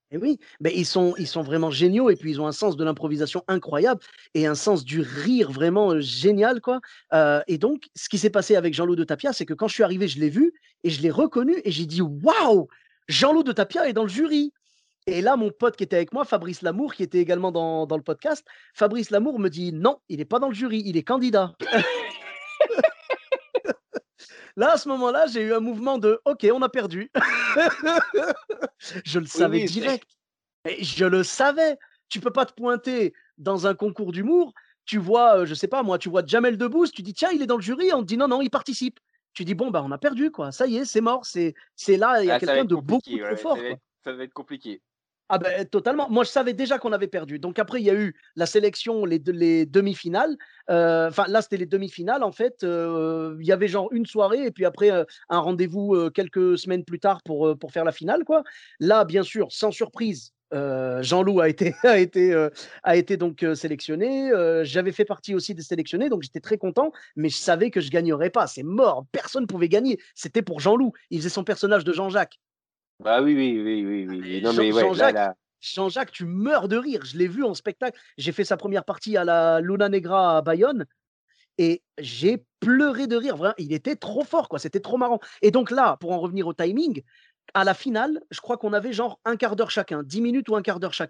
Et oui, mais ils sont vraiment géniaux et puis ils ont un sens de l'improvisation incroyable et un sens du rire vraiment, génial quoi, et donc ce qui s'est passé avec Jean-Loup de Tapia, c'est que quand je suis arrivé, je l'ai vu et je l'ai reconnu et j'ai dit: «Waouh! Jean-Loup de Tapia est dans le jury!» Et là, mon pote qui était avec moi, Fabrice Lamour, qui était également dans le podcast, Fabrice Lamour me dit: «Non, il est pas dans le jury, il est candidat». Là, à ce moment-là, j'ai eu un mouvement de: «OK, on a perdu». Je le Oui, savais oui, c'est direct. Et je le savais. Tu peux pas te pointer dans un concours d'humour, tu vois, je sais pas moi, tu vois Jamel Debbouze, tu dis: «Tiens, il est dans le jury», on te dit: «Non, non, il participe». Tu dis: «Bon, bah, on a perdu quoi, ça y est, c'est mort, c'est là, il y a ça va quelqu'un être de beaucoup compliqué, trop ouais, fort quoi». ça va être compliqué. Ah ben totalement. Moi, je savais déjà qu'on avait perdu. Donc après, il y a eu la sélection, les demi-finales. Enfin, là, c'était les demi-finales en fait, il y avait genre une soirée et puis après, un rendez-vous, quelques semaines plus tard pour faire la finale quoi. Là, bien sûr, sans surprise, Jean-Loup a été a été donc, sélectionné. J'avais fait partie aussi des sélectionnés, donc j'étais très content, mais je savais que je gagnerais pas. C'est mort, personne ne pouvait gagner. C'était pour Jean-Loup. Il faisait son personnage de Jean-Jacques. Bah oui, oui, oui, oui, oui, oui. Et Non, mais ouais, là, Jean-Jacques, là. Jean-Jacques, tu meurs de rire. Je l'ai vu en spectacle. J'ai fait sa première partie à la Luna Negra à Bayonne et j'ai pleuré de rire. Vraiment, il était trop fort, quoi. C'était trop marrant. Et donc là, pour en revenir au timing, à la finale, je crois qu'on avait genre un quart d'heure chacun, 10 minutes ou un quart d'heure chacun.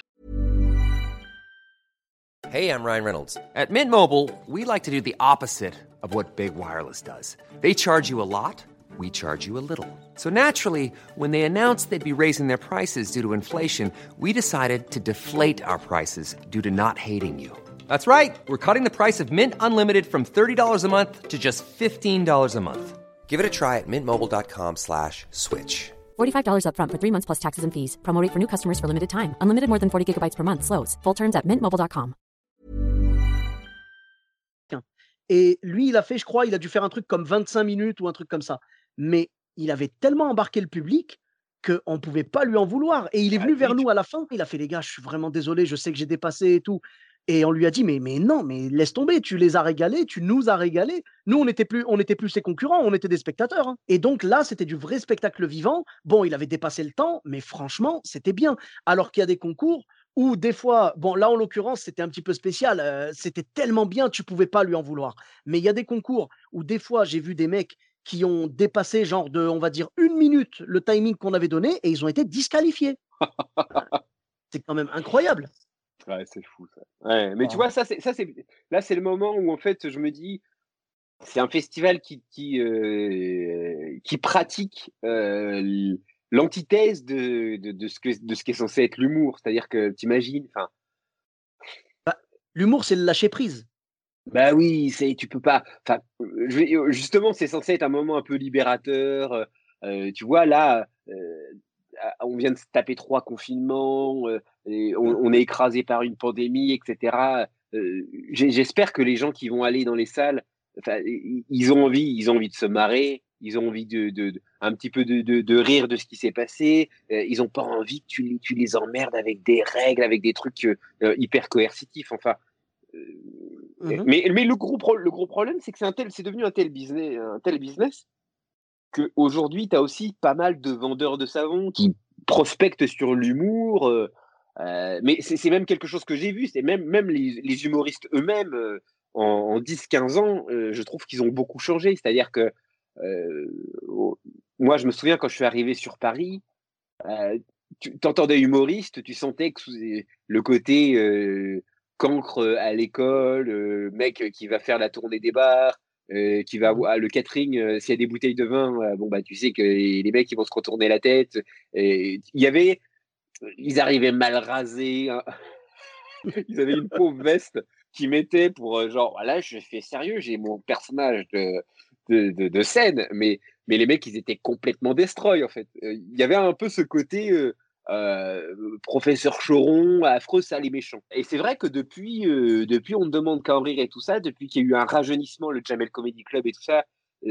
Hey, I'm Ryan Reynolds. At Mint Mobile, we like to do the opposite of what Big Wireless does. They charge you a lot, we charge you a little. So naturally, when they announced they'd be raising their prices due to inflation, we decided to deflate our prices due to not hating you. That's right. We're cutting the price of Mint Unlimited from $30 a month to just $15 a month. Give it a try at mintmobile.com/switch. $45 upfront for 3 months plus taxes and fees. Promo rate for new customers for limited time. Unlimited more than 40 gigabytes per month slows. Full terms at mintmobile.com. Et lui, il a fait, je crois, il a dû faire un truc comme 25 minutes ou un truc comme ça. Mais il avait tellement embarqué le public qu'on ne pouvait pas lui en vouloir. Et il est Ah, venu oui, vers nous à la fin. Il a fait: «Les gars, je suis vraiment désolé, je sais que j'ai dépassé et tout». Et on lui a dit: «Mais non, mais laisse tomber, tu les as régalés, tu nous as régalés. Nous, on n'était plus ses concurrents, on était des spectateurs, hein». Et donc là, c'était du vrai spectacle vivant. Bon, il avait dépassé le temps, mais franchement, c'était bien. Alors qu'il y a des concours où des fois, bon, là, en l'occurrence, c'était un petit peu spécial, c'était tellement bien, tu pouvais pas lui en vouloir. Mais il y a des concours où des fois, j'ai vu des mecs qui ont dépassé genre de, on va dire, 1 minute le timing qu'on avait donné et ils ont été disqualifiés. C'est quand même incroyable. ouais, c'est fou ça. Ouais, mais tu Ah. vois, ça c'est là, c'est le moment où en fait, je me dis, c'est un festival qui pratique, l'antithèse de ce qui est censé être l'humour. C'est-à-dire que tu imagines, enfin, Bah, l'humour, c'est le lâcher prise. bah oui, c'est tu peux pas enfin, justement, c'est censé être un moment un peu libérateur, tu vois là, on vient de se taper 3 confinements, et on est écrasé par une pandémie et cetera. J'espère que les gens qui vont aller dans les salles, enfin, ils ont envie de se marrer, ils ont envie de un petit peu de rire de ce qui s'est passé, ils ont pas envie que tu les emmerdes avec des règles, avec des trucs, hyper coercitifs, enfin. Mmh. Mais le gros problème, c'est que c'est devenu un tel business qu'aujourd'hui, tu as aussi pas mal de vendeurs de savon qui prospectent sur l'humour. Mais c'est même quelque chose que j'ai vu. C'est même les humoristes eux-mêmes, en 10-15 ans, je trouve qu'ils ont beaucoup changé. C'est-à-dire que moi, je me souviens quand je suis arrivé sur Paris, Heu, tu entendais humoriste, tu sentais que le côté, cancre, à l'école, mec, qui va faire la tournée des bars, qui va Mmh. avoir le catering, s'il y a des bouteilles de vin, bon, bah, tu sais que les mecs, ils vont se retourner la tête et ils arrivaient mal rasés, hein. Ils avaient une pauvre veste qu'ils mettaient pour, genre: «Voilà, je fais sérieux, j'ai mon personnage de scène», mais les mecs, ils étaient complètement destroy, en fait. Il y avait un peu ce côté, professeur Choron, affreux, sale et méchant. Et c'est vrai que depuis On ne demande qu'à en rire et tout ça, depuis qu'il y a eu un rajeunissement, le Jamel Comedy Club et tout ça,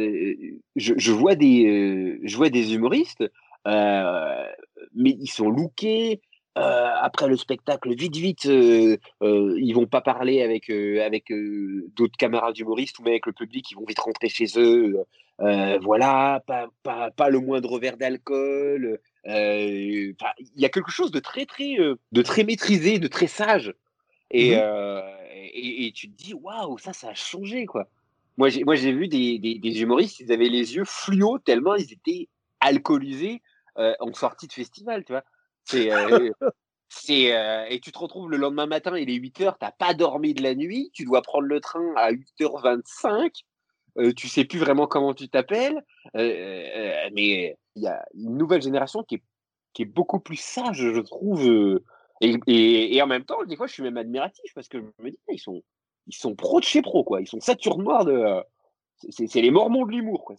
je vois des humoristes, mais ils sont lookés. Après le spectacle, vite, vite, ils vont pas parler avec d'autres camarades humoristes ou même avec le public, ils vont vite rentrer chez eux. Voilà, pas le moindre verre d'alcool. Il y a quelque chose de très maîtrisé, de très sage. Et, Mmh. euh, et tu te dis, waouh, ça a changé, quoi. Moi, j'ai vu des humoristes, ils avaient les yeux fluo tellement ils étaient alcoolisés en sortie de festival, tu vois. C'est, euh, et tu te retrouves le lendemain matin, il est 8 heures, t'as pas dormi de la nuit, tu dois prendre le train à 8h25, tu sais plus vraiment comment tu t'appelles, mais il y a une nouvelle génération qui est beaucoup plus sage, je trouve. Et en même temps, des fois, je suis même admiratif parce que je me dis, ils sont pro de chez pro, quoi. Ils sont Saturne noire c'est les Mormons de l'humour, quoi.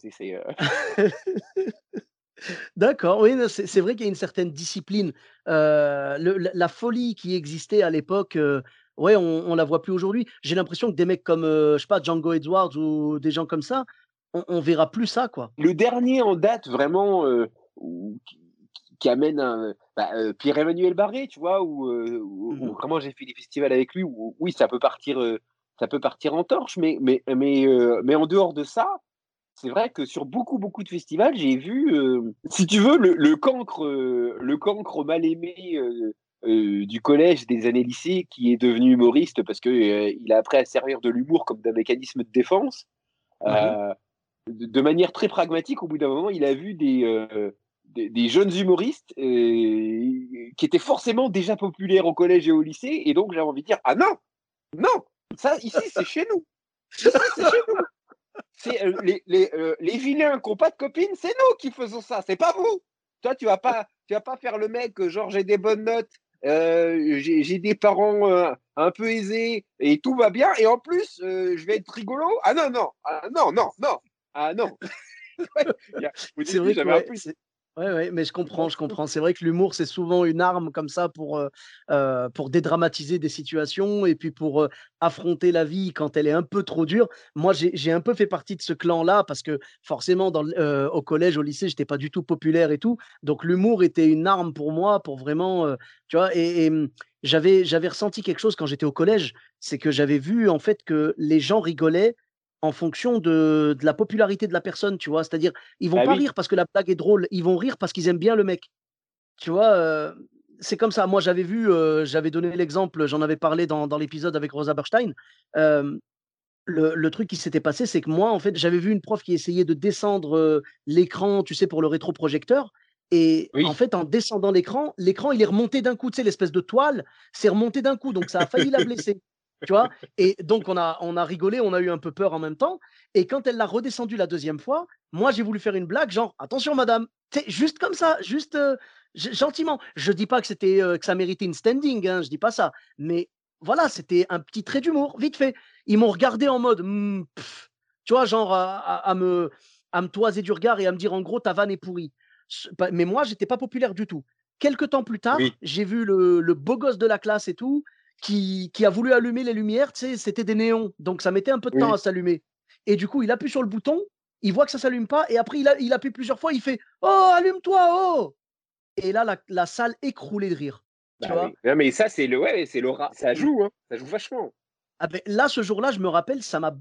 D'accord, oui, non, c'est vrai qu'il y a une certaine discipline. La folie qui existait à l'époque, ouais, on la voit plus aujourd'hui. J'ai l'impression que des mecs comme, je sais pas, Django Edwards ou des gens comme ça, on verra plus ça, quoi. Le dernier en date, vraiment, qui amène Pierre-Emmanuel Barré, tu vois, ou Mmh. vraiment j'ai fait des festivals avec lui, où oui, ça peut partir en torche, mais en dehors de ça, c'est vrai que sur beaucoup, beaucoup de festivals, j'ai vu, si tu veux, le cancre mal aimé du collège, des années lycée, qui est devenu humoriste parce que il a appris à servir de l'humour comme d'un mécanisme de défense. Mmh. Euh, de manière très pragmatique, au bout d'un moment, il a vu des jeunes humoristes qui étaient forcément déjà populaires au collège et au lycée, et donc j'avais envie de dire, ah non, non, ça ici c'est chez nous, ici c'est chez nous. C'est les vilains qui n'ont pas de copine, c'est nous qui faisons ça, c'est pas vous. Toi, tu vas pas faire le mec, genre j'ai des bonnes notes, j'ai des parents un peu aisés et tout va bien, et en plus je vais être rigolo. Ah non, non, ah non, non, non, ah non. Ouais, au C'est début, vrai que j'avais un ouais, peu. c'est ouais, ouais, mais je comprends, je comprends. C'est vrai que l'humour, c'est souvent une arme comme ça pour dédramatiser des situations et puis pour, affronter la vie quand elle est un peu trop dure. Moi, j'ai un peu fait partie de ce clan-là parce que forcément au collège, au lycée, j'étais pas du tout populaire et tout. Donc l'humour était une arme pour moi pour vraiment, tu vois? J'avais ressenti quelque chose quand j'étais au collège, c'est que j'avais vu en fait que les gens rigolaient en fonction de la popularité de la personne, tu vois? C'est-à-dire ils vont Bah pas oui, rire parce que la blague est drôle, ils vont rire parce qu'ils aiment bien le mec. Tu vois? C'est comme ça. Moi, j'avais vu, j'avais donné l'exemple, j'en avais parlé dans l'épisode avec Rosa Berstein. Hem, le truc qui s'était passé, c'est que moi, en fait, j'avais vu une prof qui essayait de descendre, l'écran, tu sais, pour le rétroprojecteur, et en oui. fait, en descendant l'écran, il est remonté d'un coup. Tu sais, l'espèce de toile s'est remontée d'un coup, donc ça a failli la blesser. Tu vois? Et donc on a rigolé, on a eu un peu peur en même temps, et quand elle l'a redescendu la deuxième fois, moi, j'ai voulu faire une blague genre: «Attention madame», tu sais, juste comme ça, juste, gentiment. Je dis pas que que ça méritait une standing, hein, je dis pas ça, mais voilà, c'était un petit trait d'humour, vite fait. Ils m'ont regardé en mode, tu vois, genre à me toiser du regard et à me dire en gros: «Ta vanne est pourrie». Mais moi, j'étais pas populaire du tout. Quelque temps plus tard, Oui, j'ai vu le beau gosse de la classe et tout, qui a voulu allumer les lumières, tu sais, c'était des néons, donc ça mettait un peu de temps oui. à s'allumer, et du coup, il appuie sur le bouton, il voit que ça s'allume pas, et après il appuie plusieurs fois, il fait: «Oh, allume-toi, oh!» Et là, la salle écroulée de rire, tu Bah vois? oui. Non, mais ça, c'est l'aura. Ça joue, hein. Ça joue vachement. Ah beh, là, ce jour-là, je me rappelle,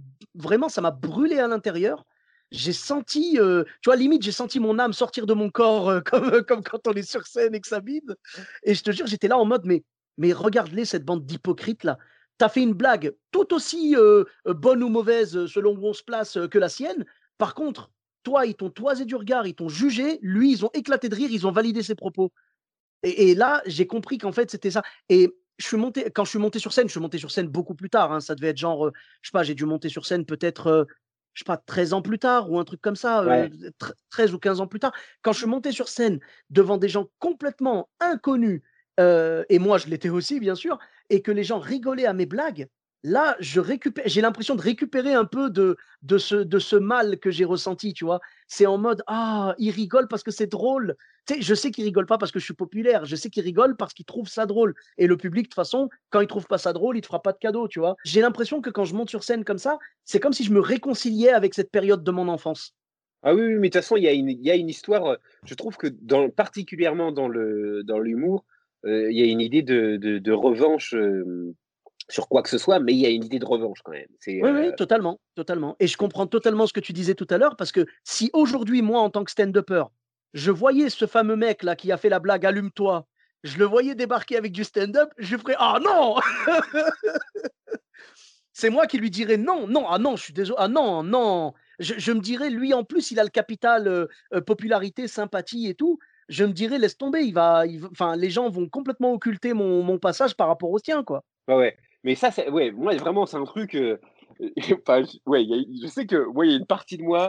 ça m'a brûlé à l'intérieur. J'ai senti, tu vois, limite, j'ai senti mon âme sortir de mon corps, comme quand on est sur scène et que ça vide, et je te jure, j'étais là en mode: «Mais regarde-les, cette bande d'hypocrites là. Tu as fait une blague tout aussi, bonne ou mauvaise, selon où on se place, que la sienne. Par contre, toi, ils t'ont toisé du regard, ils t'ont jugé, lui, ils ont éclaté de rire, ils ont validé ses propos». Et là, j'ai compris qu'en fait, c'était ça, et je suis monté sur scène, je suis monté sur scène beaucoup plus tard, hein, ça devait être genre, je sais pas, j'ai dû monter sur scène peut-être, je sais pas, 13 ans plus tard ou un truc comme ça, Ouais. 13 ou 15 ans plus tard. Quand je suis monté sur scène devant des gens complètement inconnus, et moi je l'étais aussi bien sûr, et que les gens rigolaient à mes blagues, là, j'ai l'impression de récupérer un peu de ce mal que j'ai ressenti, tu vois? C'est en mode: «Ah, ils rigolent parce que c'est drôle». Tu sais, je sais qu'ils rigolent pas parce que je suis populaire, je sais qu'ils rigolent parce qu'ils trouvent ça drôle, et le public, de toute façon, quand il trouve pas ça drôle, il te fera pas de cadeau, tu vois? J'ai l'impression que quand je monte sur scène comme ça, c'est comme si je me réconciliais avec cette période de mon enfance. Ah oui, oui, mais de toute façon, il y a une histoire, je trouve que particulièrement dans l'humour, il y a une idée de revanche, sur quoi que ce soit, mais il y a une idée de revanche quand même. Oui, oui, totalement, totalement, et je comprends totalement ce que tu disais tout à l'heure, parce que si aujourd'hui, moi, en tant que stand-upper, je voyais ce fameux mec là qui a fait la blague allume-toi, je le voyais débarquer avec du stand-up, je ferais ah non. C'est moi qui lui dirais non, non, ah non, je suis désolé, ah non, non. Je me dirais, lui en plus, il a le capital popularité, sympathie et tout. Je me dirais, laisse tomber, enfin, les gens vont complètement occulter mon passage par rapport au tien, quoi. Ouais, ouais. Mais ça, c'est ouais, moi, vraiment, c'est un truc, enfin, ouais, je sais que, ouais, il y a une partie de moi,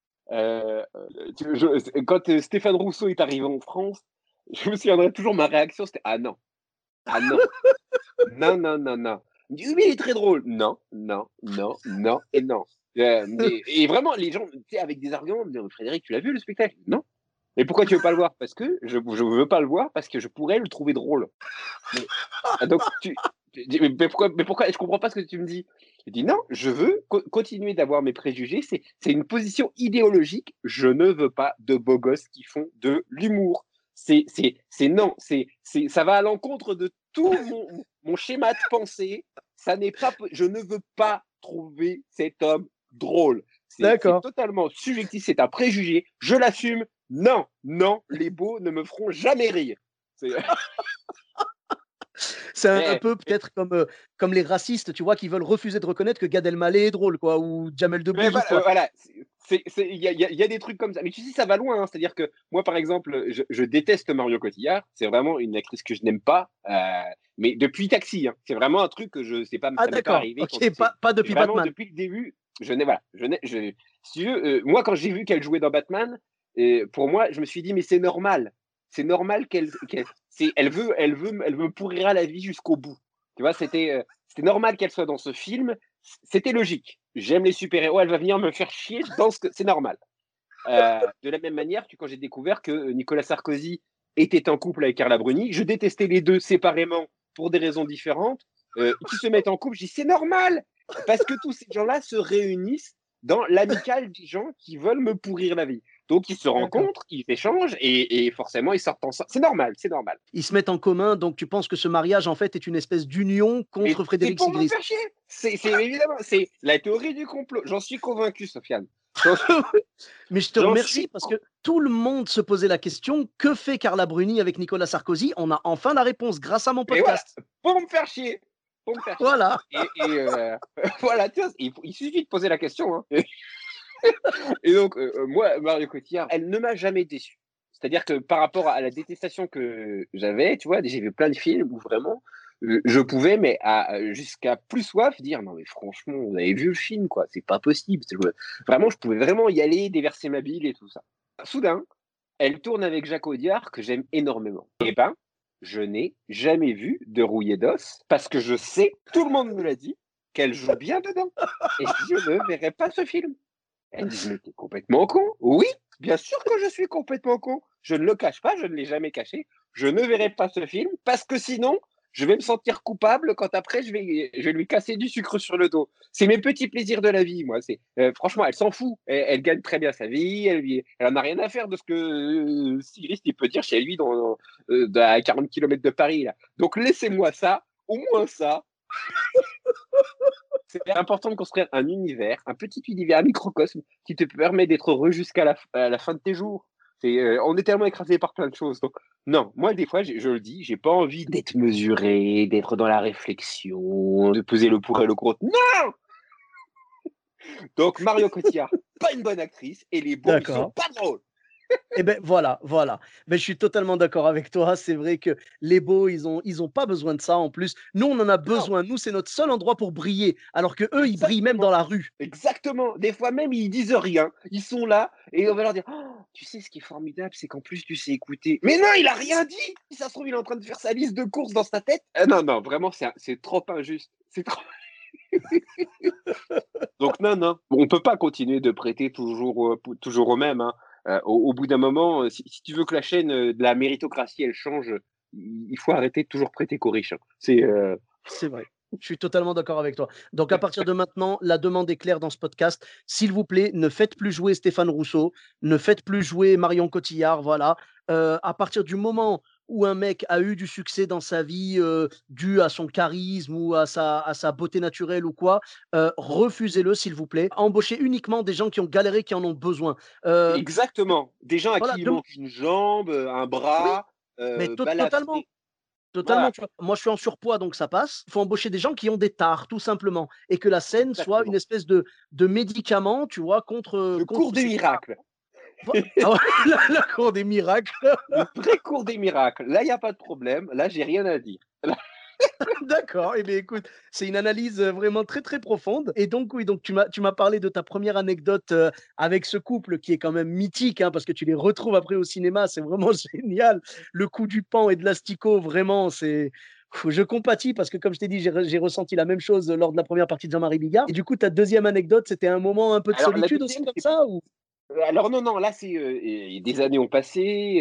quand Stéphane Rousseau est arrivé en France, je me souviendrai toujours, ma réaction, c'était ah non, ah non, non, non, non, non. Il me dit oui, mais il est très drôle. Non, non, non, non et non. Et vraiment, les gens, tu sais, avec des arguments, me disent Frédéric, tu l'as vu le spectacle? Non. Et pourquoi tu veux pas le voir? Parce que je veux pas le voir parce que je pourrais le trouver drôle. Donc, mais pourquoi je comprends pas ce que tu me dis. Je dis non, je veux continuer d'avoir mes préjugés. C'est une position idéologique. Je ne veux pas de beaux gosses qui font de l'humour. C'est non. Ça va à l'encontre de tout mon schéma de pensée. Je ne veux pas trouver cet homme drôle. C'est totalement subjectif. C'est un préjugé. Je l'assume. Non, non, les beaux ne me feront jamais rire. C'est un peu peut-être comme les racistes, tu vois, qui veulent refuser de reconnaître que Gad Elmaleh est drôle, quoi, ou Jamel Debbouze. Voilà, il y a des trucs comme ça. Mais tu sais, ça va loin. Hein. C'est-à-dire que moi, par exemple, je déteste Marion Cotillard. C'est vraiment une actrice que je n'aime pas. Mais depuis Taxi, hein. C'est vraiment un truc que je sais pas. Ah d'accord. Arrivé pas depuis Batman. Depuis le début, si tu veux, moi, quand j'ai vu qu'elle jouait dans Batman, pour moi, je me suis dit mais c'est normal. C'est normal qu'elle veut pourrir la vie jusqu'au bout. Tu vois, c'était normal qu'elle soit dans ce film. C'était logique. J'aime les super-héros. Elle va venir me faire chier dans c'est normal. De la même manière, quand j'ai découvert que Nicolas Sarkozy était en couple avec Carla Bruni, je détestais les deux séparément pour des raisons différentes. Qui se mettent en couple, je dis c'est normal parce que tous ces gens-là se réunissent dans l'amicale des gens qui veulent me pourrir la vie. Donc, ils se rencontrent, ils échangent et forcément, ils sortent ensemble. C'est normal, c'est normal. Ils se mettent en commun, donc tu penses que ce mariage, en fait, est une espèce d'union contre Frédéric Sigris. C'est pour me faire chier. C'est évidemment, c'est la théorie du complot. J'en suis convaincu, Sofiane. Mais je te remercie parce que tout le monde se posait la question, que fait Carla Bruni avec Nicolas Sarkozy? On a enfin la réponse grâce à mon podcast. Voilà, pour me faire chier. Voilà. Voilà, il suffit de poser la question. Hein. Et donc, moi, Marion Cotillard, elle ne m'a jamais déçu. C'est-à-dire que par rapport à la détestation que j'avais, tu vois, j'ai vu plein de films où vraiment, je pouvais, mais jusqu'à plus soif, dire non, mais franchement, vous avez vu le film, quoi, c'est pas possible. Vraiment, je pouvais vraiment y aller, déverser ma bile et tout ça. Soudain, elle tourne avec Jacques Audiard, que j'aime énormément. Eh ben, je n'ai jamais vu de Rouillé d'os parce que je sais, tout le monde me l'a dit, qu'elle joue bien dedans. Et je ne verrai pas ce film. Elle dit, mais t'es complètement con. Oui, bien sûr que je suis complètement con. Je ne le cache pas, je ne l'ai jamais caché. Je ne verrai pas ce film parce que sinon, je vais me sentir coupable quand après, je vais lui casser du sucre sur le dos. C'est mes petits plaisirs de la vie, moi. Franchement, elle s'en fout. Elle gagne très bien sa vie. Elle en a rien à faire de ce que Sigris il peut dire chez lui à 40 km de Paris. Là. Donc, laissez-moi ça, au moins ça. C'est important de construire un univers, un petit univers, un microcosme qui te permet d'être heureux jusqu'à la fin de tes jours. On est tellement écrasé par plein de choses. Donc, non, moi, des fois, je le dis, j'ai pas envie d'être mesuré, d'être dans la réflexion, de peser le pour et le contre. Non! Donc, Marion Cotillard, pas une bonne actrice, et les beaux, ils sont pas drôles. Eh ben voilà. Ben, je suis totalement d'accord avec toi. C'est vrai que les beaux, ils ont pas besoin de ça en plus. Nous, on en a besoin. Nous, c'est notre seul endroit pour briller. Alors que eux, ils brillent même dans la rue. Exactement. Des fois même, ils disent rien. Ils sont là et on va leur dire oh, tu sais, ce qui est formidable, c'est qu'en plus, tu sais écouter. Mais non, il a rien dit. Si ça se trouve, il est en train de faire sa liste de courses dans sa tête. Non, vraiment, c'est trop injuste. C'est trop. Donc, non. On peut pas continuer de prêter toujours au même. Hein. Au bout d'un moment, si tu veux que la chaîne de la méritocratie, elle change, il faut arrêter de toujours prêter qu'aux riches. Hein. C'est vrai. Je suis totalement d'accord avec toi. Donc, à partir de maintenant, la demande est claire dans ce podcast. S'il vous plaît, ne faites plus jouer Stéphane Rousseau, ne faites plus jouer Marion Cotillard. Voilà. À partir du moment où un mec a eu du succès dans sa vie, dû à son charisme ou à sa beauté naturelle ou quoi, refusez-le s'il vous plaît. Embauchez uniquement des gens qui ont galéré, qui en ont besoin. De Exactement. Des gens à voilà, qui il dem manque une jambe, un oui, bras, mais totalement. balafré. Totalement, Voilà, tu vois? Moi, je suis en surpoids, donc ça passe. Il faut embaucher des gens qui ont des tares, tout simplement, et que la scène soit une exactement. espèce de médicament, tu vois, contre, Le cours contre des ces tares. miracles. Ah ouais, la cour des miracles. Le vrai cours des miracles. Là, il y a pas de problème. Là, j'ai rien à dire. D'accord, eh bien, écoute, c'est une analyse, vraiment très, très profonde et donc oui, donc tu m'as parlé de ta première anecdote, avec ce couple qui est quand même mythique, hein, parce que tu les retrouves après au cinéma, c'est vraiment génial. Le coup du paon et de l'asticot, vraiment, je compatis parce que comme je t'ai dit, j'ai ressenti la même chose lors de la première partie de Jean-Marie Bigard et du coup, ta deuxième anecdote, c'était un moment un peu de Alors la solitude aussi deuxième, comme c'est ça ou? alors non, non, là, c'est, des années ont passé,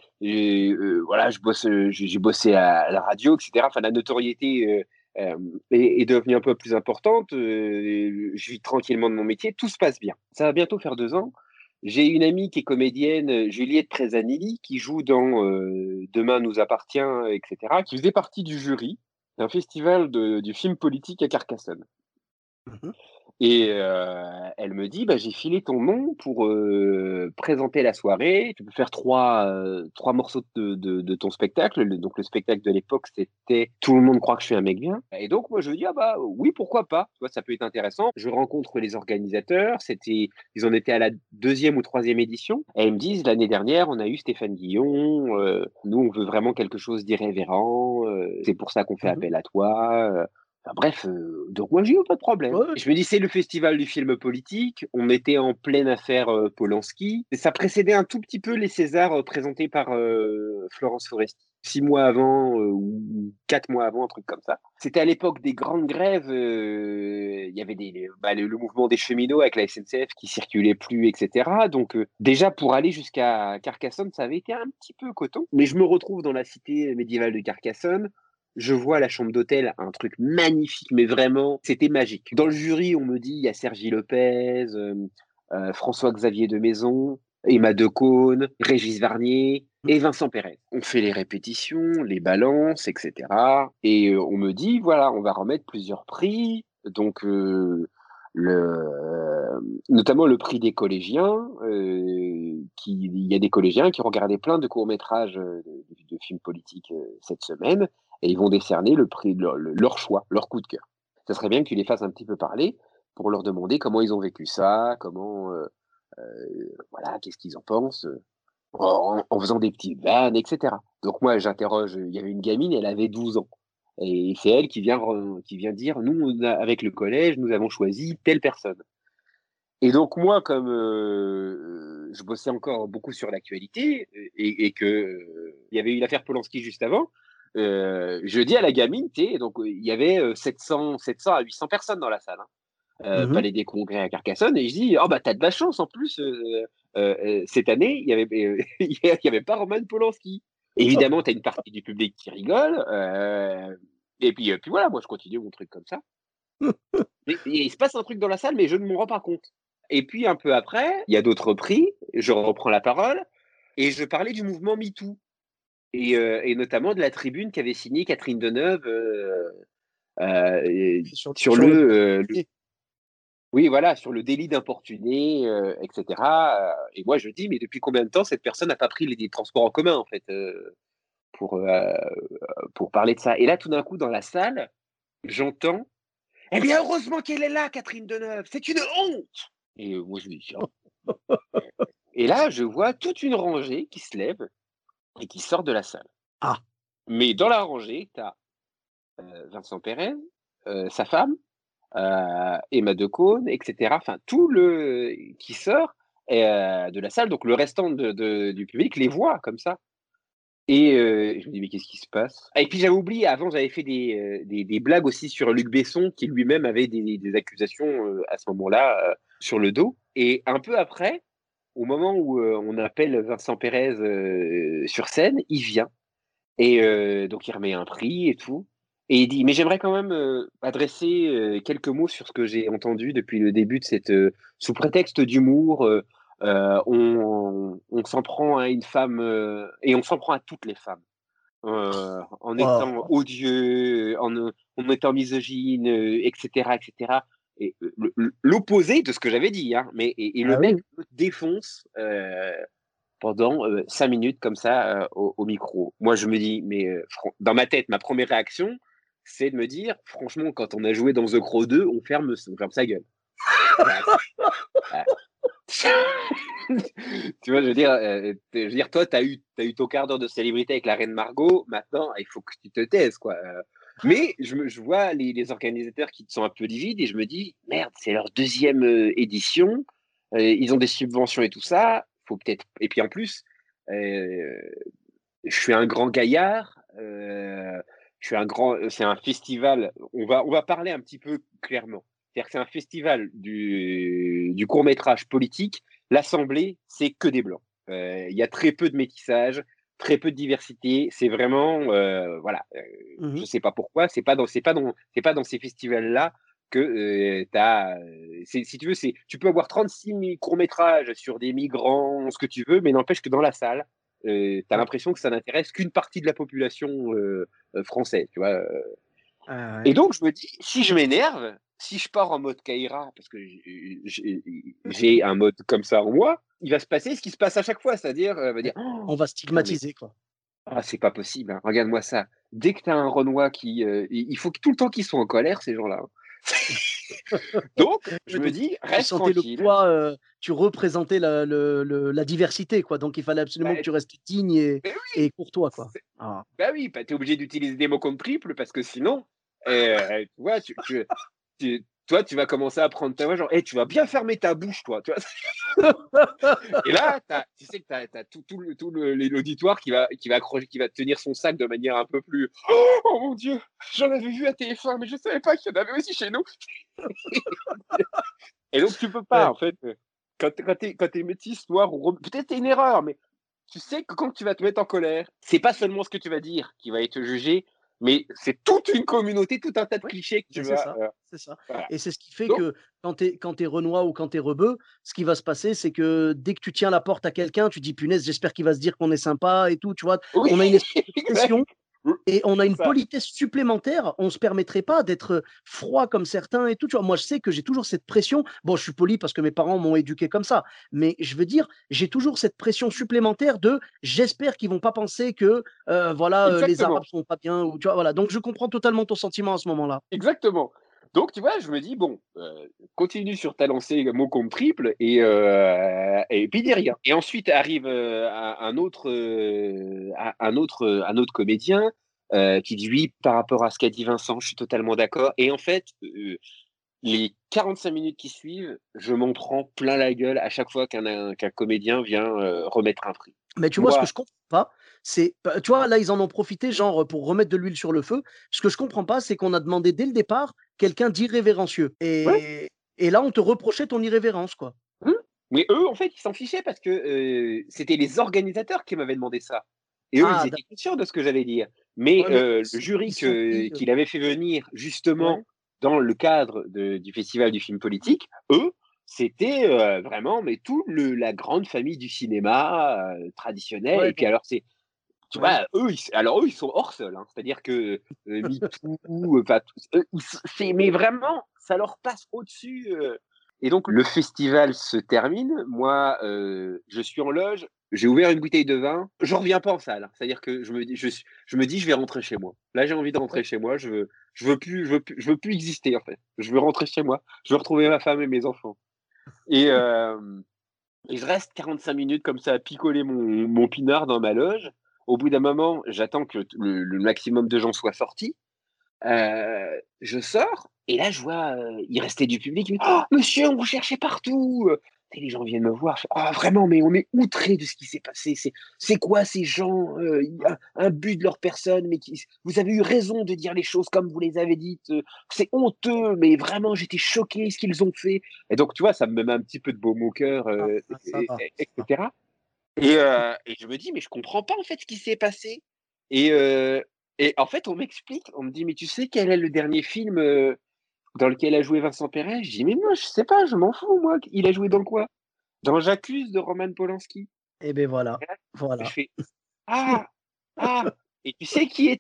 voilà, j'ai bossé à la radio, et cetera. Enfin, la notoriété, est devenue un peu plus importante, je vis tranquillement de mon métier, tout se passe bien. Ça va bientôt faire 2 ans. J'ai une amie qui est comédienne, Juliette Tresanilli, qui joue dans, Demain nous appartient, et cetera, qui faisait partie du jury d'un festival du film politique à Carcassonne. Mmh. Et elle me dit: «Bah, j'ai filé ton nom pour, présenter la soirée. Tu peux faire 3 morceaux de ton spectacle». Donc le spectacle de l'époque, c'était «Tout le monde croit que je suis un mec bien» et donc moi je lui dis: «Ah bah, oui, pourquoi pas?» Tu vois? Ça peut être intéressant. Je rencontre les organisateurs, ils en étaient à la deuxième ou troisième édition et ils me disent: «L'année dernière, on a eu Stéphane Guillon, nous, on veut vraiment quelque chose d'irrévérent, c'est pour ça qu'on fait Mmh. appel à toi». Enfin bref, donc moi j'ai eu pas de problème. Ouais, ouais. Je me dis: «C'est le festival du film politique». On était en pleine affaire, Polanski et ça précédait un tout petit peu les Césars, présentés par, Florence Foresti. 6 mois avant, ou 4 mois avant, un truc comme ça. C'était à l'époque des grandes grèves, il y avait le mouvement des cheminots avec la SNCF qui circulait plus et cetera. Donc, déjà pour aller jusqu'à Carcassonne, ça avait été un petit peu coton. Mais je me retrouve dans la cité médiévale de Carcassonne. Je vois la chambre d'hôtel, un truc magnifique, mais vraiment, c'était magique. Dans le jury, on me dit, il y a Sergi Lopez, François-Xavier de Maison, Emma Decaune, Régis Varnier et Vincent Perez. On fait les répétitions, les balances, etc. Et on me dit, voilà, on va remettre plusieurs prix. Donc, notamment le prix des collégiens. Il y a des collégiens qui ont regardé plein de courts-métrages de films politiques cette semaine et ils vont décerner le prix de leur choix, leur coup de cœur. Ça serait bien que tu les fasses un petit peu parler pour leur demander comment ils ont vécu ça, voilà, qu'est-ce qu'ils en pensent, en faisant des petites vannes, etc. Donc moi, j'interroge, il y avait une gamine, elle avait 12 ans. Et c'est elle qui vient dire, nous, avec le collège, nous avons choisi telle personne. Et donc moi, comme je bossais encore beaucoup sur l'actualité et que il y avait eu l'affaire Polanski juste avant, je dis à la gamine, tu sais, donc il y avait 700 à 800 personnes dans la salle, hein, Mmh. Palais des Congrès à Carcassonne, et je dis, oh bah t'as de la chance en plus, cette année il y avait pas Roman Polanski. Évidemment, t'as une partie du public qui rigole, et puis voilà, moi je continue mon truc comme ça. Et il se passe un truc dans la salle, mais je ne m'en rends pas compte. Et puis un peu après, il y a d'autres prix, je reprends la parole et je parlais du mouvement MeToo et notamment de la tribune qu'avait signée Catherine Deneuve, sur Sur le le oui, voilà, sur le délit d'importuner, et cetera, et moi je dis: «Mais depuis combien de temps cette personne n'a pas pris les transports en commun en fait, pour, heu, pour parler de ça?» Et là tout d'un coup dans la salle, j'entends: «Eh bien heureusement qu'elle est là Catherine Deneuve, c'est une honte!» Et moi je me dis: «Tiens». Et là, je vois toute une rangée qui se lève et qui sort de la salle. ah! Mais dans la rangée, tu as, Vincent Perez, sa femme, Emma Decaune, et cetera. Enfin, tout le qui sort de la salle, donc le restant du public les voit comme ça. Et je me dis: «Mais qu'est-ce qui se passe?» Et puis j'avais oublié, avant j'avais fait des blagues aussi sur Luc Besson qui lui-même avait des accusations, à ce moment-là, sur le dos. Et un peu après, au moment où, on appelle Vincent Perez, sur scène, il vient et donc il remet un prix et tout et il dit: «Mais j'aimerais quand même, adresser, quelques mots sur ce que j'ai entendu depuis le début de cette, sous prétexte d'humour, on s'en prend à une femme, et on s'en prend à toutes les femmes. en étant Oh, odieux, en étant misogyne, etc., etc. Et l'opposé de ce que j'avais dit, hein. Et le ah mec oui. me défonce pendant 5 minutes comme ça au micro. Moi, je me dis, mais dans ma tête, ma première réaction, c'est de me dire, franchement, quand on a joué dans The Crow 2, on ferme sa gueule. Voilà, voilà. Tu vois, je veux dire, toi, t'as eu ton quart d'heure de célébrité avec la reine Margot. Maintenant, il faut que tu te taises, quoi. Mais je vois les organisateurs qui sont un peu livides et je me dis, merde, c'est leur deuxième édition. Ils ont des subventions et tout ça. Faut peut-être. Et puis en plus, euh, je suis un grand gaillard. Je suis un grand. C'est un festival. On va parler un petit peu clairement. C'est-à-dire que c'est un festival du court-métrage politique. L'Assemblée, c'est que des blancs. Il y a très peu de métissage, très peu de diversité. C'est vraiment, voilà. Je Mhm. sais pas pourquoi. C'est pas dans ces festivals-là que si tu veux, tu peux avoir 36 courts-métrages sur des migrants, ce que tu veux, mais n'empêche que dans la salle, tu as Ouais. l'impression que ça n'intéresse qu'une partie de la population française, tu vois. Ah ouais. Et donc, je me dis, si je m'énerve, si je pars en mode Kaira, parce que j'ai un mode comme ça en moi, il va se passer ce qui se passe à chaque fois, c'est-à-dire, on va dire, Ouais. oh, On va putain, mais stigmatiser, quoi. c'est pas possible, hein, regarde-moi ça. Dès que tu as un Renoir il faut que tout le temps qu'ils soient en colère, ces gens-là, hein. Donc, je Ouais, me donc dis, tu reste sentais le tranquille. poids, tu représentais la diversité, quoi. Donc il fallait absolument que Bah, tu restes digne mais et oui, courtois, quoi. Ah. bah oui, bah, tu es obligé d'utiliser des mots comme triple parce que sinon, tu vois, toi, tu vas commencer à prendre ta voix, genre, hey, tu vas bien fermer ta bouche, toi. Tu vois. Et là, tu sais que tu as l'auditoire qui va tenir son sac de manière un peu plus. Oh mon Dieu, j'en avais vu à TF1, mais je ne savais pas qu'il y en avait aussi chez nous. Et donc, tu peux pas, Ouais. en fait. Quand t'es métis, noir, ou peut-être c'est une erreur, mais tu sais que quand tu vas te mettre en colère, c'est pas seulement ce que tu vas dire qui va être jugé, mais c'est toute une communauté, tout un tas de Ouais, clichés que tu beh, c'est vas. ça, c'est ça Voilà. et c'est ce qui fait Donc, que quand tu es renois ou quand tu es rebeu, ce qui va se passer, c'est que dès que tu tiens la porte à quelqu'un, tu dis: «Punaise, j'espère qu'il va se dire qu'on est sympa et tout», tu vois? oui, On a une espèce de exact. pression et on a C'est une ça. politesse supplémentaire. On se permettrait pas d'être froid comme certains et tout, tu vois? Moi, je sais que j'ai toujours cette pression. Bon, je suis poli parce que mes parents m'ont éduqué comme ça, mais je veux dire, j'ai toujours cette pression supplémentaire de: «J'espère qu'ils vont pas penser que, voilà, les Arabes Exactement. sont pas bien» ou tu vois? Voilà, donc je comprends totalement ton sentiment à ce moment-là. Exactement. Donc, tu vois, je me dis, bon, continue sur ta lancée mot comme triple et puis dis rien. Et ensuite arrive un autre comédien qui dit oui, par rapport à ce qu'a dit Vincent, je suis totalement d'accord. Et en fait, les 45 minutes qui suivent, je m'en prends plein la gueule à chaque fois qu'un comédien vient remettre un prix. Mais tu vois, ce que Moi, je comprends pas, c'est tu vois, là, ils en ont profité, genre, pour remettre de l'huile sur le feu. Ce que je comprends pas, c'est qu'on a demandé dès le départ quelqu'un d'irrévérencieux ouais, et là, on te reprochait ton irrévérence, quoi. Mmh. Mais eux, en fait, ils s'en fichaient parce que, c'était les organisateurs qui m'avaient demandé ça et eux, ils Ah étaient conscients de ce que j'allais dire. Mais, ouais, mais le jury ils se sont pris, qu'il avait fait venir ouais, justement dans le cadre du festival du film politique, eux, c'était, vraiment mais la grande famille du cinéma, traditionnel ouais, et puis donc alors tu ouais. vois, eux, ils sont hors sol, hein. C'est-à-dire que, MeToo, enfin, mais vraiment, ça leur passe au-dessus. Et donc, le festival se termine. Moi, je suis en loge. J'ai ouvert une bouteille de vin. Je reviens pas en salle, hein. C'est-à-dire que je me dis, je vais rentrer chez moi. Là, j'ai envie de rentrer chez moi. Je veux plus exister en fait. Je veux rentrer chez moi. Je veux retrouver ma femme et mes enfants. Et, je reste 45 minutes comme ça à picoler mon pinard dans ma loge. Au bout d'un moment, j'attends que le maximum de gens soient sortis. Je sors et là, je vois, il restait du public. Il me dit: «Oh monsieur, on vous cherchait partout!» Et les gens viennent me voir. Je fais: «Ah vraiment, mais on est outrés de ce qui s'est passé. C'est quoi ces gens? Il y a un but de leur personne, mais vous avez eu raison de dire les choses comme vous les avez dites. C'est honteux, mais vraiment, j'étais choqué ce qu'ils ont fait.» Et donc, tu vois, ça me met un petit peu de baume au cœur, Ah, ça va, et ça va. cetera. Et je me dis: «Mais je comprends pas en fait ce qui s'est passé.» Et en fait, on m'explique, on me dit: «Mais tu sais quel est le dernier film, dans lequel a joué Vincent Perret?» Je dis: «Mais moi, je sais pas, je m'en fous moi, il a joué dans quoi?» «Dans J'accuse» de Roman Polanski. Et beh, voilà, Et là, je voilà. fais: «Ah! Ah!» Et tu sais qui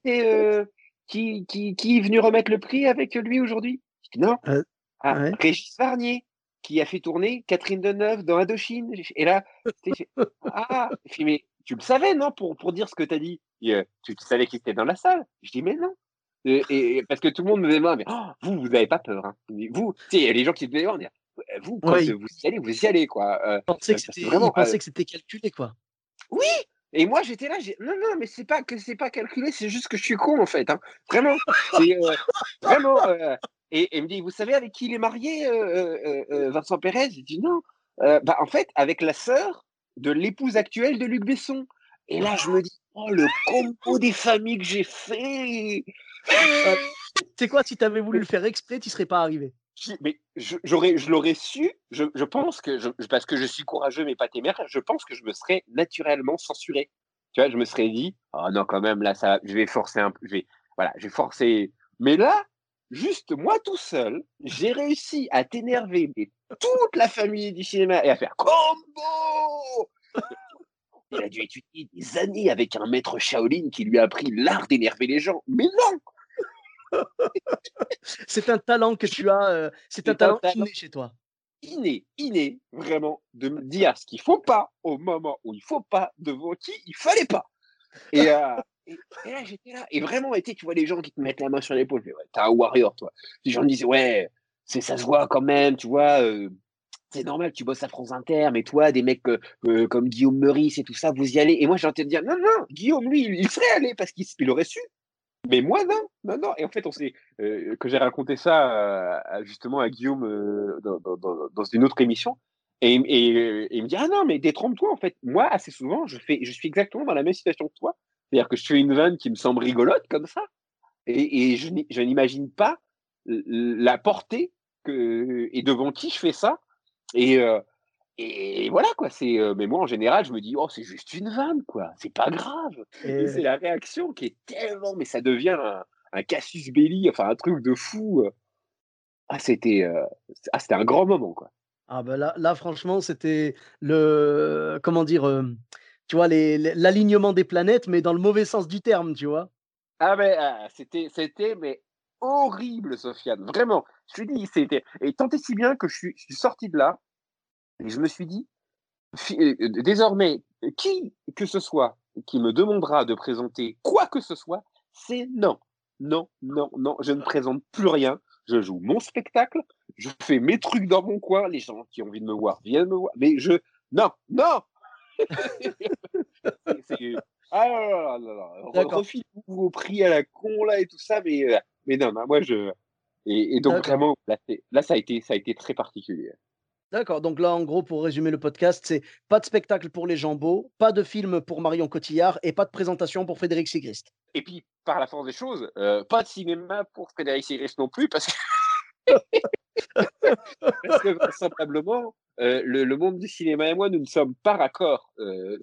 est venu remettre le prix avec lui aujourd'hui? Je dis non. Heu, Ah, ouais. Régis Varnier, qui a fait tourner Catherine Deneuve dans Indochine. Et là, tu sais, j'ai ah! Il fait: «Mais tu le savais, non, pour dire ce que tu as dit?» Tu savais qu'il était dans la salle? Je dis: «Mais non». Et parce que tout le monde me demande: «Mais oh, vous avez pas peur, hein?» Vous, tu sais, il y a les gens qui te demandent: «Vous, quand Oui, vous y allez, quoi», parce que il vraiment, pensait que c'était calculé, quoi. oui! Et moi, j'étais là, j'ai non, non, mais c'est pas que c'est pas calculé, c'est juste que je suis con, en fait, hein. Vraiment, c'est, vraiment, et il me dit: «Vous savez avec qui il est marié, Vincent Pérez?» J'ai dit: «Non». Bah, en fait, avec la sœur de l'épouse actuelle de Luc Besson. Et là, je me dis: «Oh, le combo des familles que j'ai fait!» Heu, Tu sais quoi? Si tu avais voulu le faire exprès, tu y serais pas arrivé. Mais je l'aurais su, je pense que parce que je suis courageux mais pas téméraire, je pense que je me serais naturellement censuré. Tu vois? Je me serais dit: «Oh non, quand même là, ça je vais forcer un peu, je vais forcer». Mais là, juste moi tout seul, j'ai réussi à t'énerver mais toute la famille du cinéma et à faire: «Combo!» Il a dû étudier des années avec un maître Shaolin qui lui a appris l'art d'énerver les gens. Mais non! C'est un talent que tu as, c'est un C'est un talent talent inné chez toi. inné, vraiment, de me dire ce qu'il faut pas au moment où il faut pas, devant qui il fallait pas. Et, et là, j'étais là. Et vraiment, tu vois les gens qui te mettent la main sur l'épaule. Ouais, t'es un warrior, toi. Les gens me disaient, ouais, ça se voit quand même, tu vois. C'est normal, tu bosses à France Inter, mais toi, des mecs comme Guillaume Meurice et tout ça, vous y allez. Et moi, j'ai envie de dire, non, non, Guillaume, lui, il serait allé parce qu'il aurait su. Mais moi, non, non, non. Et en fait, que j'ai raconté ça justement à Guillaume dans une autre émission. Et il me dit: «Ah non, mais détrompe-toi, en fait». Moi, assez souvent, je suis exactement dans la même situation que toi. C'est-à-dire que je fais une vanne qui me semble rigolote comme ça, et je n'imagine pas la portée et devant qui je fais ça. Et, voilà, quoi. Mais moi, en général, je me dis: «Oh, c'est juste une vanne, quoi, c'est pas grave». Et c'est Et la réaction qui est tellement, mais ça devient un casus belli, enfin un truc de fou. C'était un grand moment, quoi. ah bah, là franchement, c'était le comment dire? Tu vois les l'alignement des planètes, mais dans le mauvais sens du terme, tu vois? Ah mais, c'était mais horrible, Sofiane, vraiment. Je te dis, c'était, et tant et si bien que je suis sorti de là et je me suis dit: Désormais, qui que ce soit qui me demandera de présenter quoi que ce soit, c'est non. Non, non, non, je ne présente plus rien. Je joue mon spectacle, je fais mes trucs dans mon coin, les gens qui ont envie de me voir viennent me voir, mais non, non!» C'est ah là là là là, D'accord, refilez-vous vos prix à la con là et tout ça, mais non, non, moi je et donc d'accord, vraiment là ça a été très particulier. d'accord. Donc là, en gros, pour résumer le podcast, c'est pas de spectacle pour les Jambos, pas de film pour Marion Cotillard et pas de présentation pour Frédéric Sigrist. Et puis, par la force des choses, pas de cinéma pour Frédéric Sigrist non plus parce que vraisemblablement, le monde du cinéma et moi, nous ne sommes pas raccords,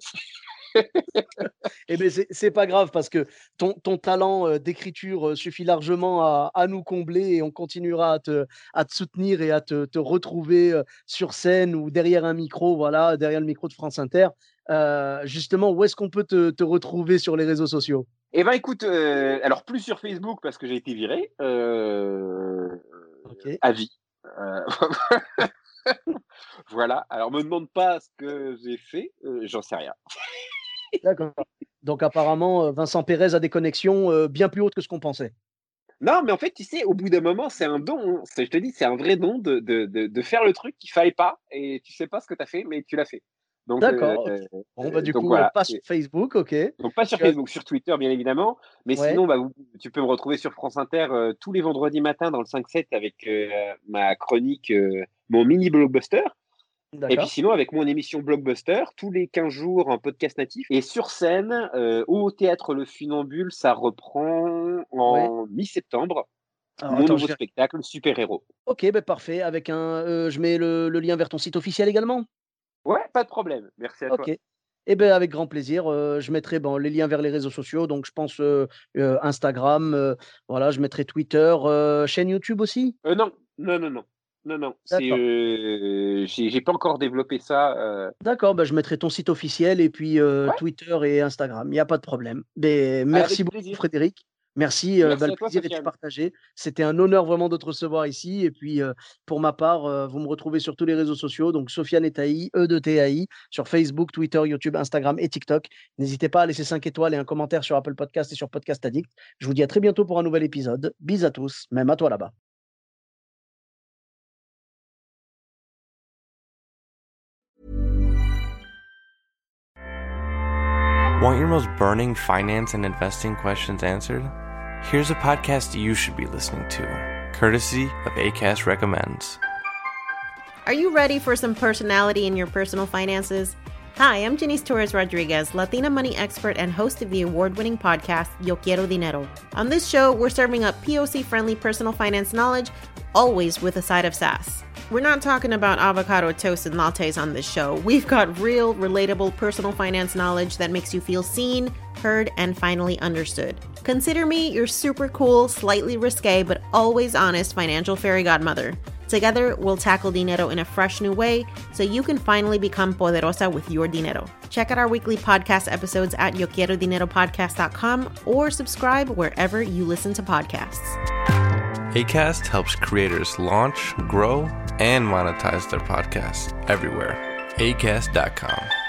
Eh beh, c'est pas grave parce que ton talent, d'écriture, suffit largement à nous combler et on continuera à te soutenir et à te retrouver, sur scène ou derrière un micro, voilà, derrière le micro de France Inter. Justement, où est-ce qu'on peut te retrouver sur les réseaux sociaux? Eh ben, écoute, alors plus sur Facebook parce que j'ai été viré, OK, à vie, voilà. Alors me demande pas ce que j'ai fait, j'en sais rien. d'accord. Donc apparemment, Vincent Pérez a des connexions, bien plus hautes que ce qu'on pensait. Non, mais en fait, tu sais, au bout d'un moment, c'est un don, hein. Je te dis, c'est un vrai don de faire le truc qu'il fallait pas et tu sais pas ce que tu as fait, mais tu l'as fait. Donc, D'accord, OK. Bon, bah, du donc coup, voilà. pas sur Facebook, OK. Donc pas sur Tu as Facebook, sur Twitter, bien évidemment. Mais Ouais, sinon, bah, tu peux me retrouver sur France Inter tous les vendredis matins dans le 5-7 avec ma chronique, mon mini blockbuster. Et puis d'accord. sinon, avec mon émission Blockbuster, tous les 15 jours en podcast natif. Et sur scène, au théâtre Le Funambule, ça reprend Ouais. en mi-septembre. Alors Mon attends, je nouveau vais spectacle, Super-héros. OK, beh, parfait avec je mets le lien vers ton site officiel également? Ouais, pas de problème. Merci à OK. toi. Et beh, avec grand plaisir, je mettrai, bon, les liens vers les réseaux sociaux, donc je pense, Instagram, voilà, je mettrai Twitter, chaîne YouTube aussi? Non, non, non, non. Non. D'accord. J'ai pas encore développé ça. D'accord, bah, je mettrai ton site officiel et puis Ouais, Twitter et Instagram. Il y a pas de problème. Mais avec merci beaucoup plaisir. Frédéric. Merci, Merci le à toi, plaisir était Sofiane. partagé. C'était un honneur vraiment de te recevoir ici et puis, pour ma part, vous me retrouvez sur tous les réseaux sociaux, donc Sofiane et Taï, E de T-A-I, sur Facebook, Twitter, YouTube, Instagram et TikTok. N'hésitez pas à laisser 5 étoiles et un commentaire sur Apple Podcast et sur Podcast Addict. Je vous dis à très bientôt pour un nouvel épisode. Bis à tous, même à toi là-bas. Want your most burning finance and investing questions answered? Here's a podcast you should be listening to, courtesy of Acast Recommends. Are you ready for some personality in your personal finances? Hi, I'm Janice Torres Rodriguez, Latina money expert and host of the award-winning podcast Yo Quiero Dinero. On this show, we're serving up POC-friendly personal finance knowledge, always with a side of sass. We're not talking about avocado toast and lattes on this show. We've got real, relatable personal finance knowledge that makes you feel seen, heard, and finally understood. Consider me your super cool, slightly risque, but always honest financial fairy godmother. Together, we'll tackle dinero in a fresh new way so you can finally become poderosa with your dinero. Check out our weekly podcast episodes at yoquierodineropodcast.com or subscribe wherever you listen to podcasts. Acast helps creators launch, grow, and monetize their podcasts everywhere. Acast.com.